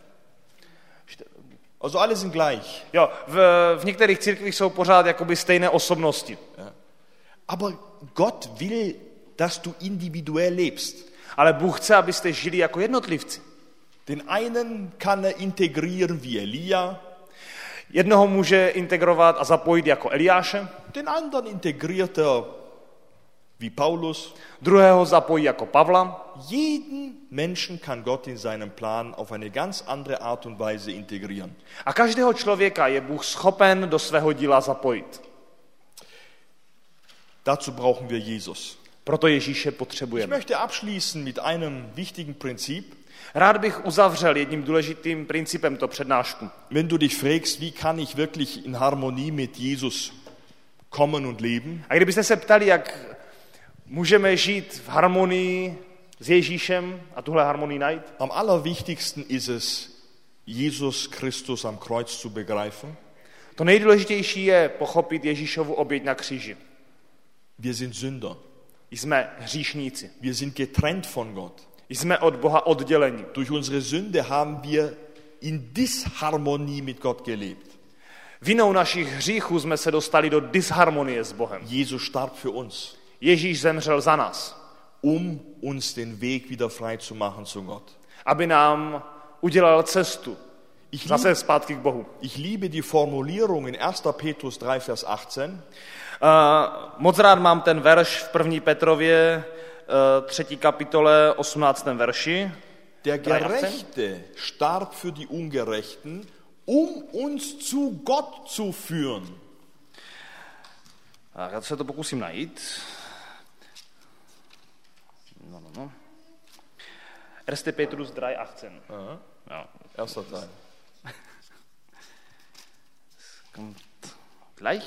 [SPEAKER 2] Also alle sind gleich.
[SPEAKER 3] Jo, v některých církvích jsou pořád jakoby stejné osobnosti.
[SPEAKER 2] Aber Gott will, dass du individuell lebst.
[SPEAKER 3] Ale Bůh chce, abyste žili jako jednotlivci.
[SPEAKER 2] Den einen kann er integrieren wie Elia.
[SPEAKER 3] Jednoho může integrovat a zapojit jako Eliáše,
[SPEAKER 2] Den anderen integriert er wie Paulus.
[SPEAKER 3] druhého zapojí jako Pavla.
[SPEAKER 2] Jeden Menschen kann Gott in seinem Plan auf eine ganz andere Art und Weise integrieren.
[SPEAKER 3] A každého člověka je Bůh schopen do svého díla zapojit.
[SPEAKER 2] Dazu brauchen wir Jesus.
[SPEAKER 3] Proto Ježíše
[SPEAKER 2] Ich
[SPEAKER 3] potřebujeme.
[SPEAKER 2] möchte abschließen mit einem wichtigen Prinzip.
[SPEAKER 3] Rád bych uzavřel jedním důležitým principem to přednášku.
[SPEAKER 2] Wenn du dich fragst, wie kann ich wirklich in Harmonie mit Jesus kommen und leben,
[SPEAKER 3] A kdybyste se ptali, jak můžeme žít v harmonii s Ježíšem a tuhle harmonii najít,
[SPEAKER 2] am allerwichtigsten ist es, Jesus Christus am Kreuz zu begreifen.
[SPEAKER 3] to nejdůležitější je pochopit Ježíšovu oběť na kříži.
[SPEAKER 2] Wir sind Sünder.
[SPEAKER 3] Jsme hříšníci.
[SPEAKER 2] Wir sind getrennt von Gott.
[SPEAKER 3] Jsme od Boha odděleni.
[SPEAKER 2] Durch unsere Sünde haben wir in Disharmonie mit Gott gelebt.
[SPEAKER 3] Vinou našich hříchů jsme se dostali do disharmonie s Bohem.
[SPEAKER 2] Jesus starb für uns,
[SPEAKER 3] Ježíš zemřel za nás,
[SPEAKER 2] uns den Weg wieder frei zu machen zu Gott.
[SPEAKER 3] aby nám udělal cestu zase zpátky k Bohu.
[SPEAKER 2] Ich liebe die Formulierung in 1. Petrus 3, Vers 18.
[SPEAKER 3] Moc rád mám ten verš v 1. Petrově 3. kapitole 18. verši.
[SPEAKER 2] Der Gerechte starb für die Ungerechten, uns zu Gott zu führen.
[SPEAKER 3] Tak, já se to pokusím najít. No. 1. Petrus 3, 18.
[SPEAKER 2] Aha.
[SPEAKER 3] Ja.
[SPEAKER 2] Erster Teil.
[SPEAKER 3] Kommt gleich.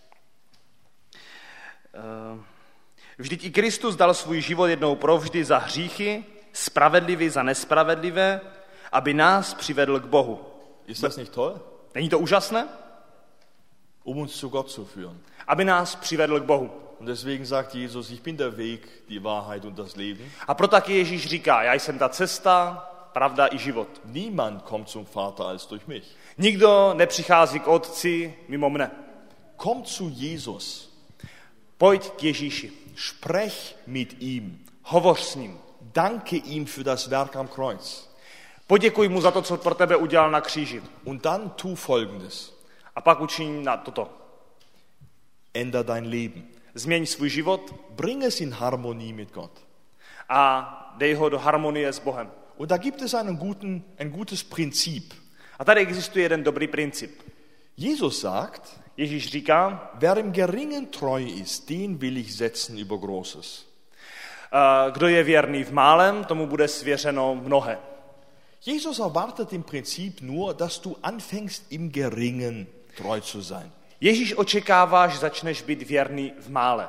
[SPEAKER 3] Vždyť i Kristus dal svůj život jednou provždy za hříchy, spravedlivý za nespravedlivé, aby nás přivedl k Bohu.
[SPEAKER 2] Ist das nicht toll?
[SPEAKER 3] Není to úžasné?
[SPEAKER 2] Uns zu Gott zu führen.
[SPEAKER 3] Aby nás přivedl k Bohu.
[SPEAKER 2] Und deswegen sagt Jesus, ich bin der Weg, die Wahrheit und das Leben.
[SPEAKER 3] A proto taky Ježíš říká, já jsem ta cesta, pravda i život.
[SPEAKER 2] Niemand kommt zum Vater als durch mich.
[SPEAKER 3] Nikdo nepřichází k Otci mimo mne.
[SPEAKER 2] Komm zu Jesus.
[SPEAKER 3] Pojď k Ježíši.
[SPEAKER 2] Sprech mit ihm.
[SPEAKER 3] Hovoř s ním.
[SPEAKER 2] Danke ihm für das Werk am Kreuz.
[SPEAKER 3] Poděkuj mu za to, co pro tebe udělal na kříži.
[SPEAKER 2] Und dann tu Folgendes.
[SPEAKER 3] A pak učiň na toto.
[SPEAKER 2] Änder dein Leben.
[SPEAKER 3] Změň svůj život
[SPEAKER 2] Bring es in Harmonie mit Gott.
[SPEAKER 3] a dej ho do harmonie s Bohem.
[SPEAKER 2] Und da gibt es ein gutes Prinzip.
[SPEAKER 3] A tady existuje jeden dobrý princip.
[SPEAKER 2] Jesus sagt,
[SPEAKER 3] Ježíš říká,
[SPEAKER 2] wer im Geringen treu ist, den will ich setzen über Großes.
[SPEAKER 3] kdo je věrný v málem, tomu bude svěřeno mnohé.
[SPEAKER 2] Jesus erwartet im Prinzip nur, dass du anfängst, im Geringen treu zu sein.
[SPEAKER 3] Ježíš očekává, že začneš být věrný v mále.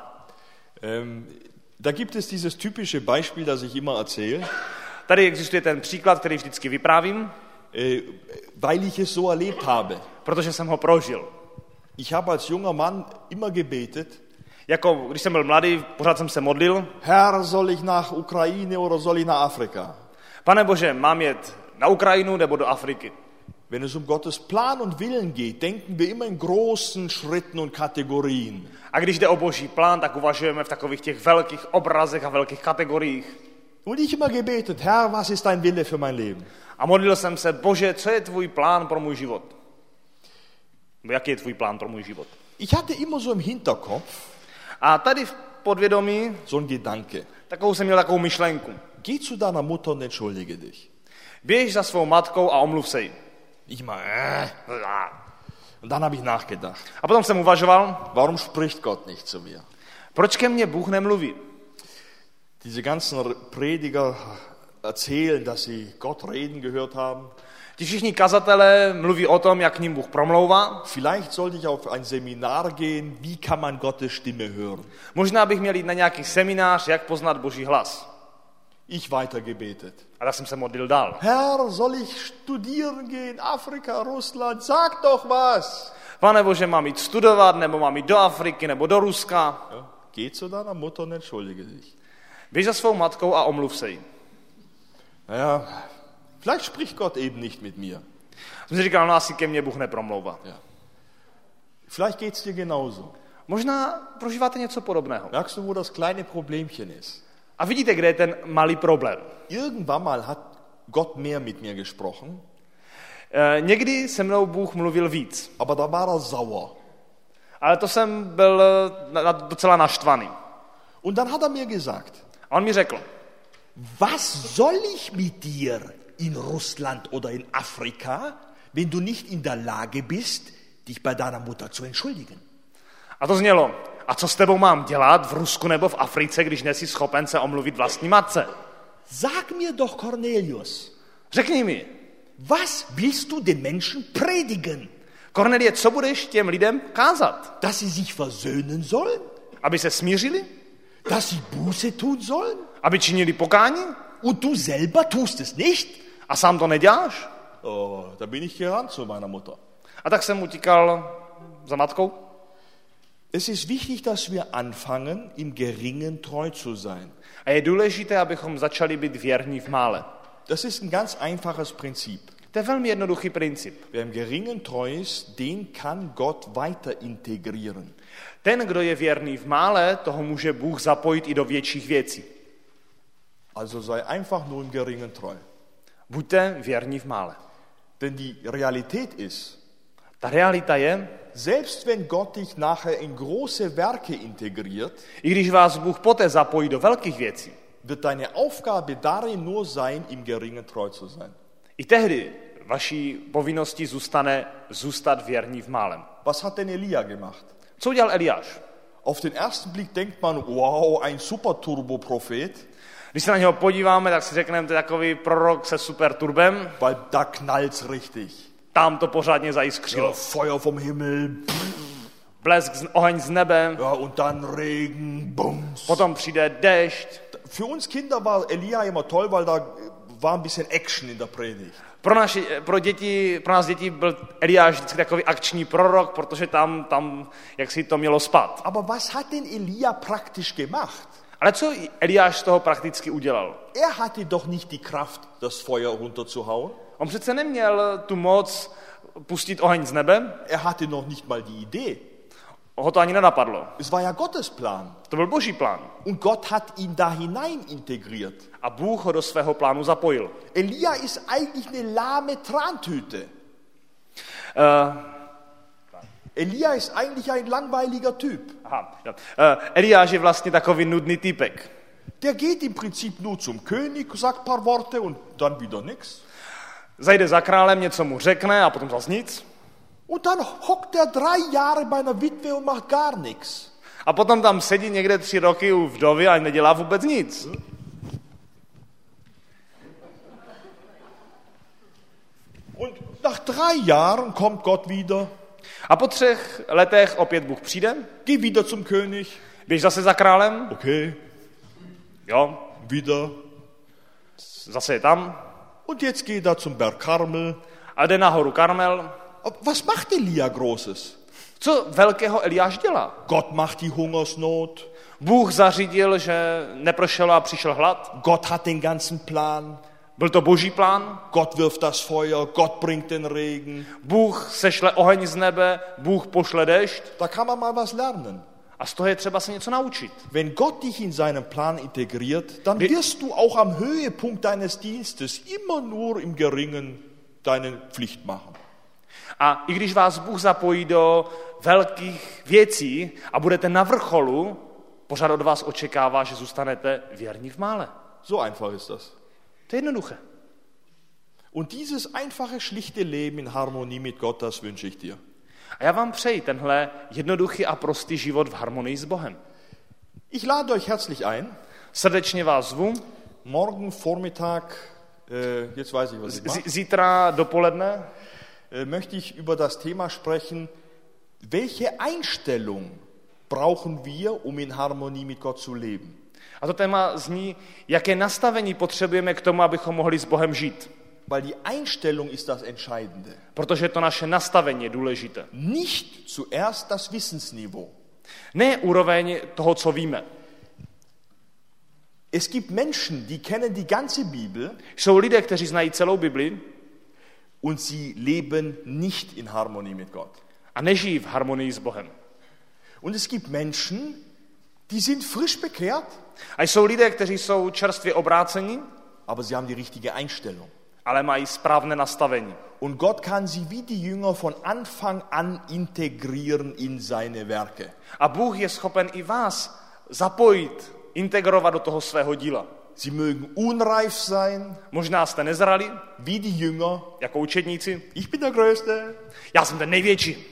[SPEAKER 2] Da gibt es dieses typische Beispiel, das ich immer erzähle.
[SPEAKER 3] Tady existuje ten příklad, který vždycky vyprávím,
[SPEAKER 2] Weil ich es so erlebt habe.
[SPEAKER 3] protože jsem ho prožil.
[SPEAKER 2] Ich habe als junger Mann immer gebetet,
[SPEAKER 3] Jako když jsem byl mladý, pořád jsem se modlil.
[SPEAKER 2] Herr, soll ich nach Ukraine oder soll ich nach Afrika?
[SPEAKER 3] Pane Bože, mám jet na Ukrajinu nebo do Afriky?
[SPEAKER 2] Wenn es um Gottes Plan und Willen geht, denken wir immer in großen Schritten und Kategorien.
[SPEAKER 3] A když jde o Boží plán, tak uvažujeme v takových těch velkých obrazech a velkých kategoriích.
[SPEAKER 2] Und ich immer gebetet, Herr, was ist dein Wille für mein Leben?
[SPEAKER 3] A modlil jsem se, Bože, co je tvůj plán pro můj život? Jaký je tvůj plán pro můj život?
[SPEAKER 2] Ich hatte immer so im Hinterkopf
[SPEAKER 3] A tady v podvědomí
[SPEAKER 2] so ein Gedanke.
[SPEAKER 3] jsem měl takovou myšlenku.
[SPEAKER 2] Geh zu deiner Mutter und entschuldige dich.
[SPEAKER 3] Běž za svou matkou a omluv se jí.
[SPEAKER 2] Ich mal, Und dann habe ich nachgedacht.
[SPEAKER 3] A potom jsem uvažoval,
[SPEAKER 2] Warum spricht Gott nicht zu mir?
[SPEAKER 3] proč ke mně Bůh nemluví?
[SPEAKER 2] Diese ganzen Prediger erzählen, dass sie Gott reden gehört haben.
[SPEAKER 3] Ti všichni kazatelé mluví o tom, jak k ním Bůh promlouvá.
[SPEAKER 2] Vielleicht sollte ich auf ein Seminar gehen, wie kann man Gottes Stimme hören?
[SPEAKER 3] Možná bych měl jít na nějaký seminář, jak poznat Boží hlas.
[SPEAKER 2] Ich weiter gebetet.
[SPEAKER 3] A tak jsem se modlil dál.
[SPEAKER 2] Herr, soll ich studieren gehen, Afrika, Russland, sag doch was.
[SPEAKER 3] Pane Bože, mám jít studovat, nebo mám jít do Afriky, nebo do Ruska.
[SPEAKER 2] Ja, geh zu deiner Mutter und entschuldige dich.
[SPEAKER 3] Běž za svou matkou a omluv se jí.
[SPEAKER 2] Naja, vielleicht spricht Gott eben nicht mit mir.
[SPEAKER 3] Jsem si říkal, no asi ke mně Bůh nepromlouvá.
[SPEAKER 2] Ja. Vielleicht geht's dir genauso.
[SPEAKER 3] Možná prožíváte něco podobného.
[SPEAKER 2] Merkst du, wo das kleine Problemchen ist?
[SPEAKER 3] A vidíte, kde je ten malý problém.
[SPEAKER 2] Irgendwann mal hat Gott mehr mit mir gesprochen,
[SPEAKER 3] Někdy se mnou Bůh mluvil víc,
[SPEAKER 2] aber da war er sauer.
[SPEAKER 3] ale to jsem byl docela naštvaný.
[SPEAKER 2] Und dann hat er mir gesagt,
[SPEAKER 3] A on mi řekl,
[SPEAKER 2] was soll ich mit dir in Russland oder in Afrika, wenn du nicht in der Lage bist, dich bei deiner Mutter zu entschuldigen?
[SPEAKER 3] a to znělo, a co s tebou mám dělat v Rusku nebo v Africe, když nejsi schopen se omluvit vlastní matce?
[SPEAKER 2] Sag mir doch, Cornelius,
[SPEAKER 3] Řekni mi,
[SPEAKER 2] was willst du den Menschen predigen?
[SPEAKER 3] Kornelie, co budeš těm lidem kázat?
[SPEAKER 2] Dass sie sich versöhnen sollen?
[SPEAKER 3] Aby se smířili?
[SPEAKER 2] Dass sie Buße tun sollen?
[SPEAKER 3] Aby činili pokání?
[SPEAKER 2] Und du selber tust es nicht?
[SPEAKER 3] A sám to neděláš?
[SPEAKER 2] Oh, da bin ich gerannt zu meiner Mutter.
[SPEAKER 3] A tak jsem utíkal za matkou.
[SPEAKER 2] Es ist wichtig, dass wir anfangen, im Geringen treu zu sein.
[SPEAKER 3] A je důležité, abychom začali být věrní v mále.
[SPEAKER 2] Das ist ein ganz einfaches Prinzip.
[SPEAKER 3] To je velmi jednoduchý princip.
[SPEAKER 2] Wer im Geringen treu ist, den kann Gott weiter integrieren.
[SPEAKER 3] Ten, kdo je věrný v mále, toho může Bůh zapojit i do větších věcí.
[SPEAKER 2] Also sei einfach nur im Geringen treu.
[SPEAKER 3] Buďte věrní v mále.
[SPEAKER 2] Denn die Realität ist,
[SPEAKER 3] Ta realita je,
[SPEAKER 2] selbst wenn Gott dich nachher in große Werke integriert,
[SPEAKER 3] i když vás Bůh poté zapojí do velkých věcí,
[SPEAKER 2] wird deine Aufgabe darin nur sein, im Geringen treu zu sein.
[SPEAKER 3] i tehdy vaší povinností zůstat věrní v málem.
[SPEAKER 2] Was hat denn Elia gemacht?
[SPEAKER 3] Co udělal Eliáš?
[SPEAKER 2] Auf den ersten Blick denkt man, wow, ein Super-Turbo-Prophet,
[SPEAKER 3] Když se na něho podíváme, tak si řekneme, to je takový prorok se super turbem,
[SPEAKER 2] weil da knallt's richtig.
[SPEAKER 3] tam to pořádně
[SPEAKER 2] Ja,
[SPEAKER 3] zajiskřilo.
[SPEAKER 2] Feuer vom Himmel,
[SPEAKER 3] Blesk, oheň z nebe,
[SPEAKER 2] ja, und dann Regen, Bums.
[SPEAKER 3] potom přijde déšť.
[SPEAKER 2] Für uns Kinder war Elia immer toll, weil da war ein bisschen Action in der Predigt.
[SPEAKER 3] Pro nás děti byl Eliáš vždycky takový akční prorok, protože tam jak si to mělo spát.
[SPEAKER 2] Aber was hat denn Elia praktisch gemacht?
[SPEAKER 3] Ale co Eliáš z toho prakticky udělal?
[SPEAKER 2] Er hatte doch nicht die Kraft, das Feuer runterzuhauen.
[SPEAKER 3] On přece neměl tu moc pustit oheň z nebe,
[SPEAKER 2] Er hatte noch nicht mal die Idee.
[SPEAKER 3] ho to ani nenapadlo.
[SPEAKER 2] Es war ja Gottes Plan.
[SPEAKER 3] To byl Boží plán.
[SPEAKER 2] Und Gott hat ihn da hinein integriert.
[SPEAKER 3] A Bůh ho do svého plánu zapojil.
[SPEAKER 2] Elia ist eigentlich eine lahme Trantüte. Elia ist eigentlich ein langweiliger Typ.
[SPEAKER 3] Eliáš je vlastně takový nudný týpek.
[SPEAKER 2] Der geht im Prinzip nur zum König, sagt ein paar Worte und dann wieder nichts.
[SPEAKER 3] Zajde za králem, něco mu řekne a potom zas nic.
[SPEAKER 2] Und dann hockt er 3 Jahre bei einer Witwe und macht gar nichts.
[SPEAKER 3] A potom tam sedí někde 3 roky u vdovy a nedělá vůbec nic.
[SPEAKER 2] nach 3 Jahren kommt Gott wieder,
[SPEAKER 3] A po 3 letech opět Bůh přijde,
[SPEAKER 2] geh wieder zum König.
[SPEAKER 3] běž zase za králem,
[SPEAKER 2] Okay,
[SPEAKER 3] jo,
[SPEAKER 2] wieder.
[SPEAKER 3] zase je tam,
[SPEAKER 2] Und jetzt geht er zum Berg Karmel.
[SPEAKER 3] a jde nahoru Karmel.
[SPEAKER 2] Was macht Elia Großes?
[SPEAKER 3] Co velkého Eliáš dělá?
[SPEAKER 2] Gott macht die Hungersnot.
[SPEAKER 3] Bůh zařídil, že neprošel a přišel hlad.
[SPEAKER 2] Gott hat den ganzen Plan.
[SPEAKER 3] Byl to boží plán.
[SPEAKER 2] Gott wirft das Feuer. Gott bringt den Regen.
[SPEAKER 3] Bůh sešle oheň z nebe, Bůh pošle déšť.
[SPEAKER 2] Da kann man mal was lernen.
[SPEAKER 3] A z toho je třeba se něco naučit.
[SPEAKER 2] Wenn Gott dich in seinen Plan integriert, dann wirst du auch am Höhepunkt deines Dienstes immer nur im Geringen deine Pflicht machen.
[SPEAKER 3] A i když vás Bůh zapojí do velkých věcí a budete na vrcholu, pořád od vás očekává, že zůstanete věrní v mále.
[SPEAKER 2] So einfach ist das.
[SPEAKER 3] To je jednoduché.
[SPEAKER 2] Und dieses einfache, schlichte Leben in Harmonie mit Gott, das wünsche ich dir.
[SPEAKER 3] A já vám přeji tenhle jednoduchý a prostý život v harmonii s Bohem.
[SPEAKER 2] Ich lade euch herzlich ein.
[SPEAKER 3] Srdečně vás zvu.
[SPEAKER 2] Morgen Vormittag, jetzt weiß ich, was ich mache,
[SPEAKER 3] Zítra dopoledne
[SPEAKER 2] möchte ich über das Thema sprechen, welche Einstellung brauchen wir, um in Harmonie mit Gott zu leben.
[SPEAKER 3] a to téma zní, jaké nastavení potřebujeme k tomu, abychom mohli s Bohem žít.
[SPEAKER 2] Weil die Einstellung ist das Entscheidende.
[SPEAKER 3] Protože to naše nastavení je důležité.
[SPEAKER 2] Nicht zuerst das Wissensniveau.
[SPEAKER 3] Ne úroveň toho, co víme.
[SPEAKER 2] Es gibt Menschen, die kennen die ganze Bibel
[SPEAKER 3] Jsou lidé, kteří znají celou Bibli
[SPEAKER 2] und sie leben nicht in Harmonie mit Gott.
[SPEAKER 3] a nežijí v harmonii s Bohem.
[SPEAKER 2] Und es gibt Menschen, die sind frisch bekehrt,
[SPEAKER 3] A jsou lidé, kteří jsou čerstvě obráceni,
[SPEAKER 2] aber sie haben die richtige Einstellung.
[SPEAKER 3] ale mají správné nastavení.
[SPEAKER 2] Und Gott kann sie wie die Jünger von Anfang an integrieren in seine Werke.
[SPEAKER 3] A Bůh je schopen i vás zapojit, integrovat do toho svého díla.
[SPEAKER 2] Sie mögen unreif sein,
[SPEAKER 3] Možná jste nezrali,
[SPEAKER 2] wie die Jünger.
[SPEAKER 3] jako učedníci.
[SPEAKER 2] Ich bin der Größte.
[SPEAKER 3] Já jsem ten největší.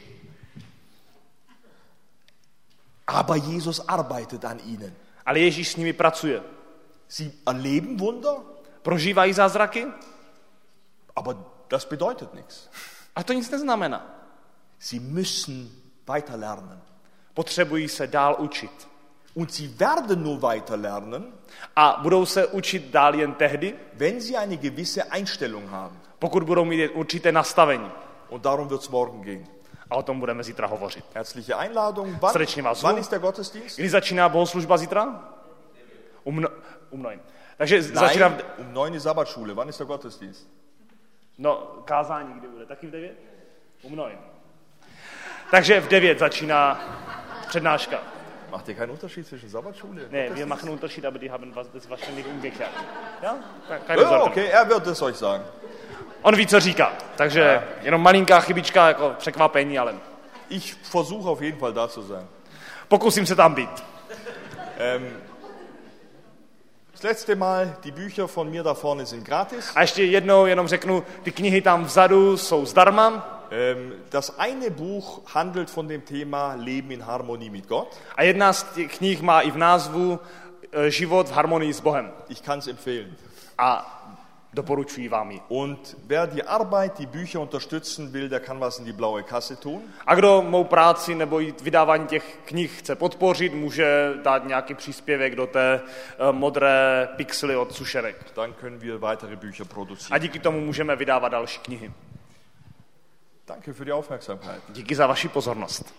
[SPEAKER 2] Aber Jesus arbeitet an ihnen.
[SPEAKER 3] Ale Ježíš s nimi pracuje.
[SPEAKER 2] Sie erleben Wunder,
[SPEAKER 3] Prožívají zázraky,
[SPEAKER 2] aber das bedeutet nichts.
[SPEAKER 3] a to nic neznamená.
[SPEAKER 2] Sie müssen weiter lernen.
[SPEAKER 3] Potřebují se dál učit.
[SPEAKER 2] Und sie werden nur weiter lernen,
[SPEAKER 3] A budou se učit dál jen tehdy,
[SPEAKER 2] wenn sie eine gewisse Einstellung haben.
[SPEAKER 3] pokud budou mít určité nastavení.
[SPEAKER 2] Und darum wird es morgen gehen.
[SPEAKER 3] A o tom budeme zítra hovořit.
[SPEAKER 2] Herzliche Einladung. Wann,
[SPEAKER 3] Srdečně vás
[SPEAKER 2] wann
[SPEAKER 3] zvu.
[SPEAKER 2] ist der Gottesdienst?
[SPEAKER 3] Kdy začíná bohoslužba zítra? Um 9. Takže začíná...
[SPEAKER 2] Nein, um 9 ist Sabbatschule. Wann ist der Gottesdienst?
[SPEAKER 3] No, kázání kdy bude? Taky v 9? Um 9. Takže v 9 začíná přednáška.
[SPEAKER 2] Macht ihr keinen Unterschied zwischen Sabbatschule und
[SPEAKER 3] Ne, wir
[SPEAKER 2] Gottesdienst?
[SPEAKER 3] machen einen Unterschied, aber die haben das wahrscheinlich umgekehrt. Ja? Keine
[SPEAKER 2] Ja,
[SPEAKER 3] Sorge.
[SPEAKER 2] okay, er wird es euch sagen.
[SPEAKER 3] On ví, co říká. Takže jenom malinká chybička, jako překvapení, ale
[SPEAKER 2] Ich versuche auf jeden Fall da zu sein.
[SPEAKER 3] pokusím se tam být.
[SPEAKER 2] Das letzte Mal, die Bücher von mir da vorne sind gratis.
[SPEAKER 3] A ještě jednou jenom řeknu, ty knihy tam vzadu jsou zdarma.
[SPEAKER 2] Das eine Buch handelt von dem Thema Leben in Harmonie mit Gott.
[SPEAKER 3] A jedna z těch knih má i v názvu Život v harmonii s Bohem.
[SPEAKER 2] Ich kann es empfehlen.
[SPEAKER 3] A doporučuji vám ji.
[SPEAKER 2] Und wer die Arbeit, die Bücher unterstützen will, der kann was in die blaue Kasse tun.
[SPEAKER 3] A kdo mou práci nebo i vydávání těch knih chce podpořit, může dát nějaký příspěvek do té modré pixely od sušenek.
[SPEAKER 2] Dann können wir weitere Bücher
[SPEAKER 3] A
[SPEAKER 2] produzieren.
[SPEAKER 3] díky tomu můžeme vydávat další knihy.
[SPEAKER 2] Danke für die Aufmerksamkeit.
[SPEAKER 3] Díky za vaši pozornost.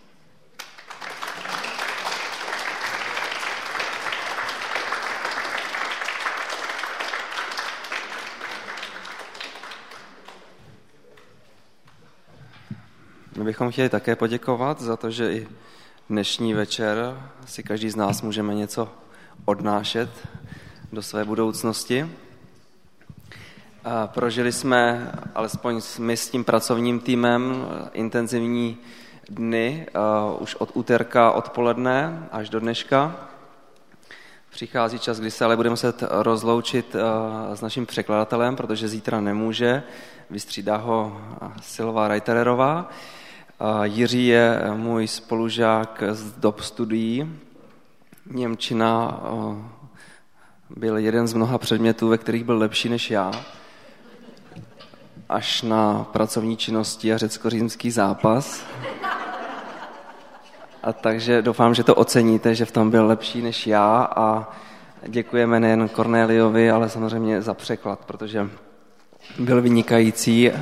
[SPEAKER 1] My bychom chtěli také poděkovat za to, že i dnešní večer si každý z nás můžeme něco odnášet do své budoucnosti. A prožili jsme, alespoň my s tím pracovním týmem, intenzivní dny, už od úterka odpoledne až do dneška. Přichází čas, kdy se ale budeme muset rozloučit s naším překladatelem, protože zítra nemůže. Vystřídá ho Silva Reitererová. Jiří je můj spolužák z dob studií. Němčina byl jeden z mnoha předmětů, ve kterých byl lepší než já. až na pracovní činnosti a řecko-římský zápas. A takže doufám, že to oceníte, že v tom byl lepší než já a děkujeme nejen Kornéliovi, ale samozřejmě za překlad, protože byl vynikající.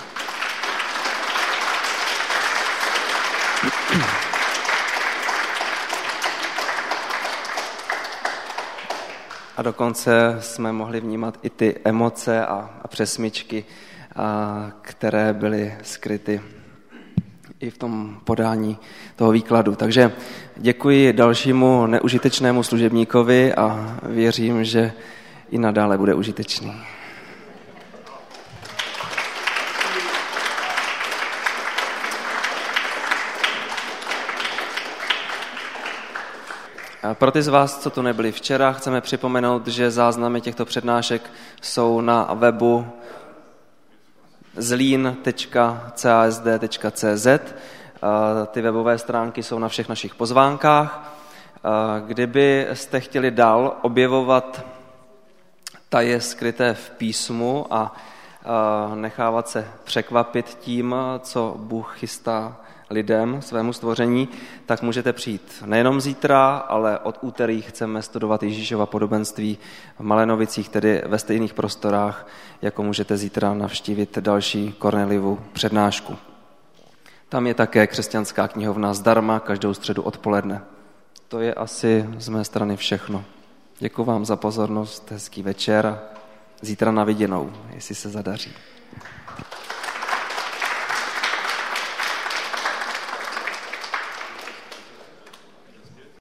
[SPEAKER 1] A dokonce jsme mohli vnímat i ty emoce a přesmyčky, které byly skryty i v tom podání toho výkladu. Takže děkuji dalšímu neužitečnému služebníkovi a věřím, že i nadále bude užitečný. Pro ty z vás, co tu nebyli včera, chceme připomenout, že záznamy těchto přednášek jsou na webu zlin.casd.cz. Ty webové stránky jsou na všech našich pozvánkách. Kdybyste chtěli dál objevovat taje skryté v písmu a nechávat se překvapit tím, co Bůh chystá lidem, svému stvoření, tak můžete přijít nejenom zítra, ale od úterý chceme studovat Ježíšova podobenství v Malenovicích, tedy ve stejných prostorách, jako můžete zítra navštívit další Kornéliovu přednášku. Tam je také křesťanská knihovna zdarma každou středu odpoledne. To je asi z mé strany všechno. Děkuji vám za pozornost, hezký večer a zítra na viděnou, jestli se zadaří.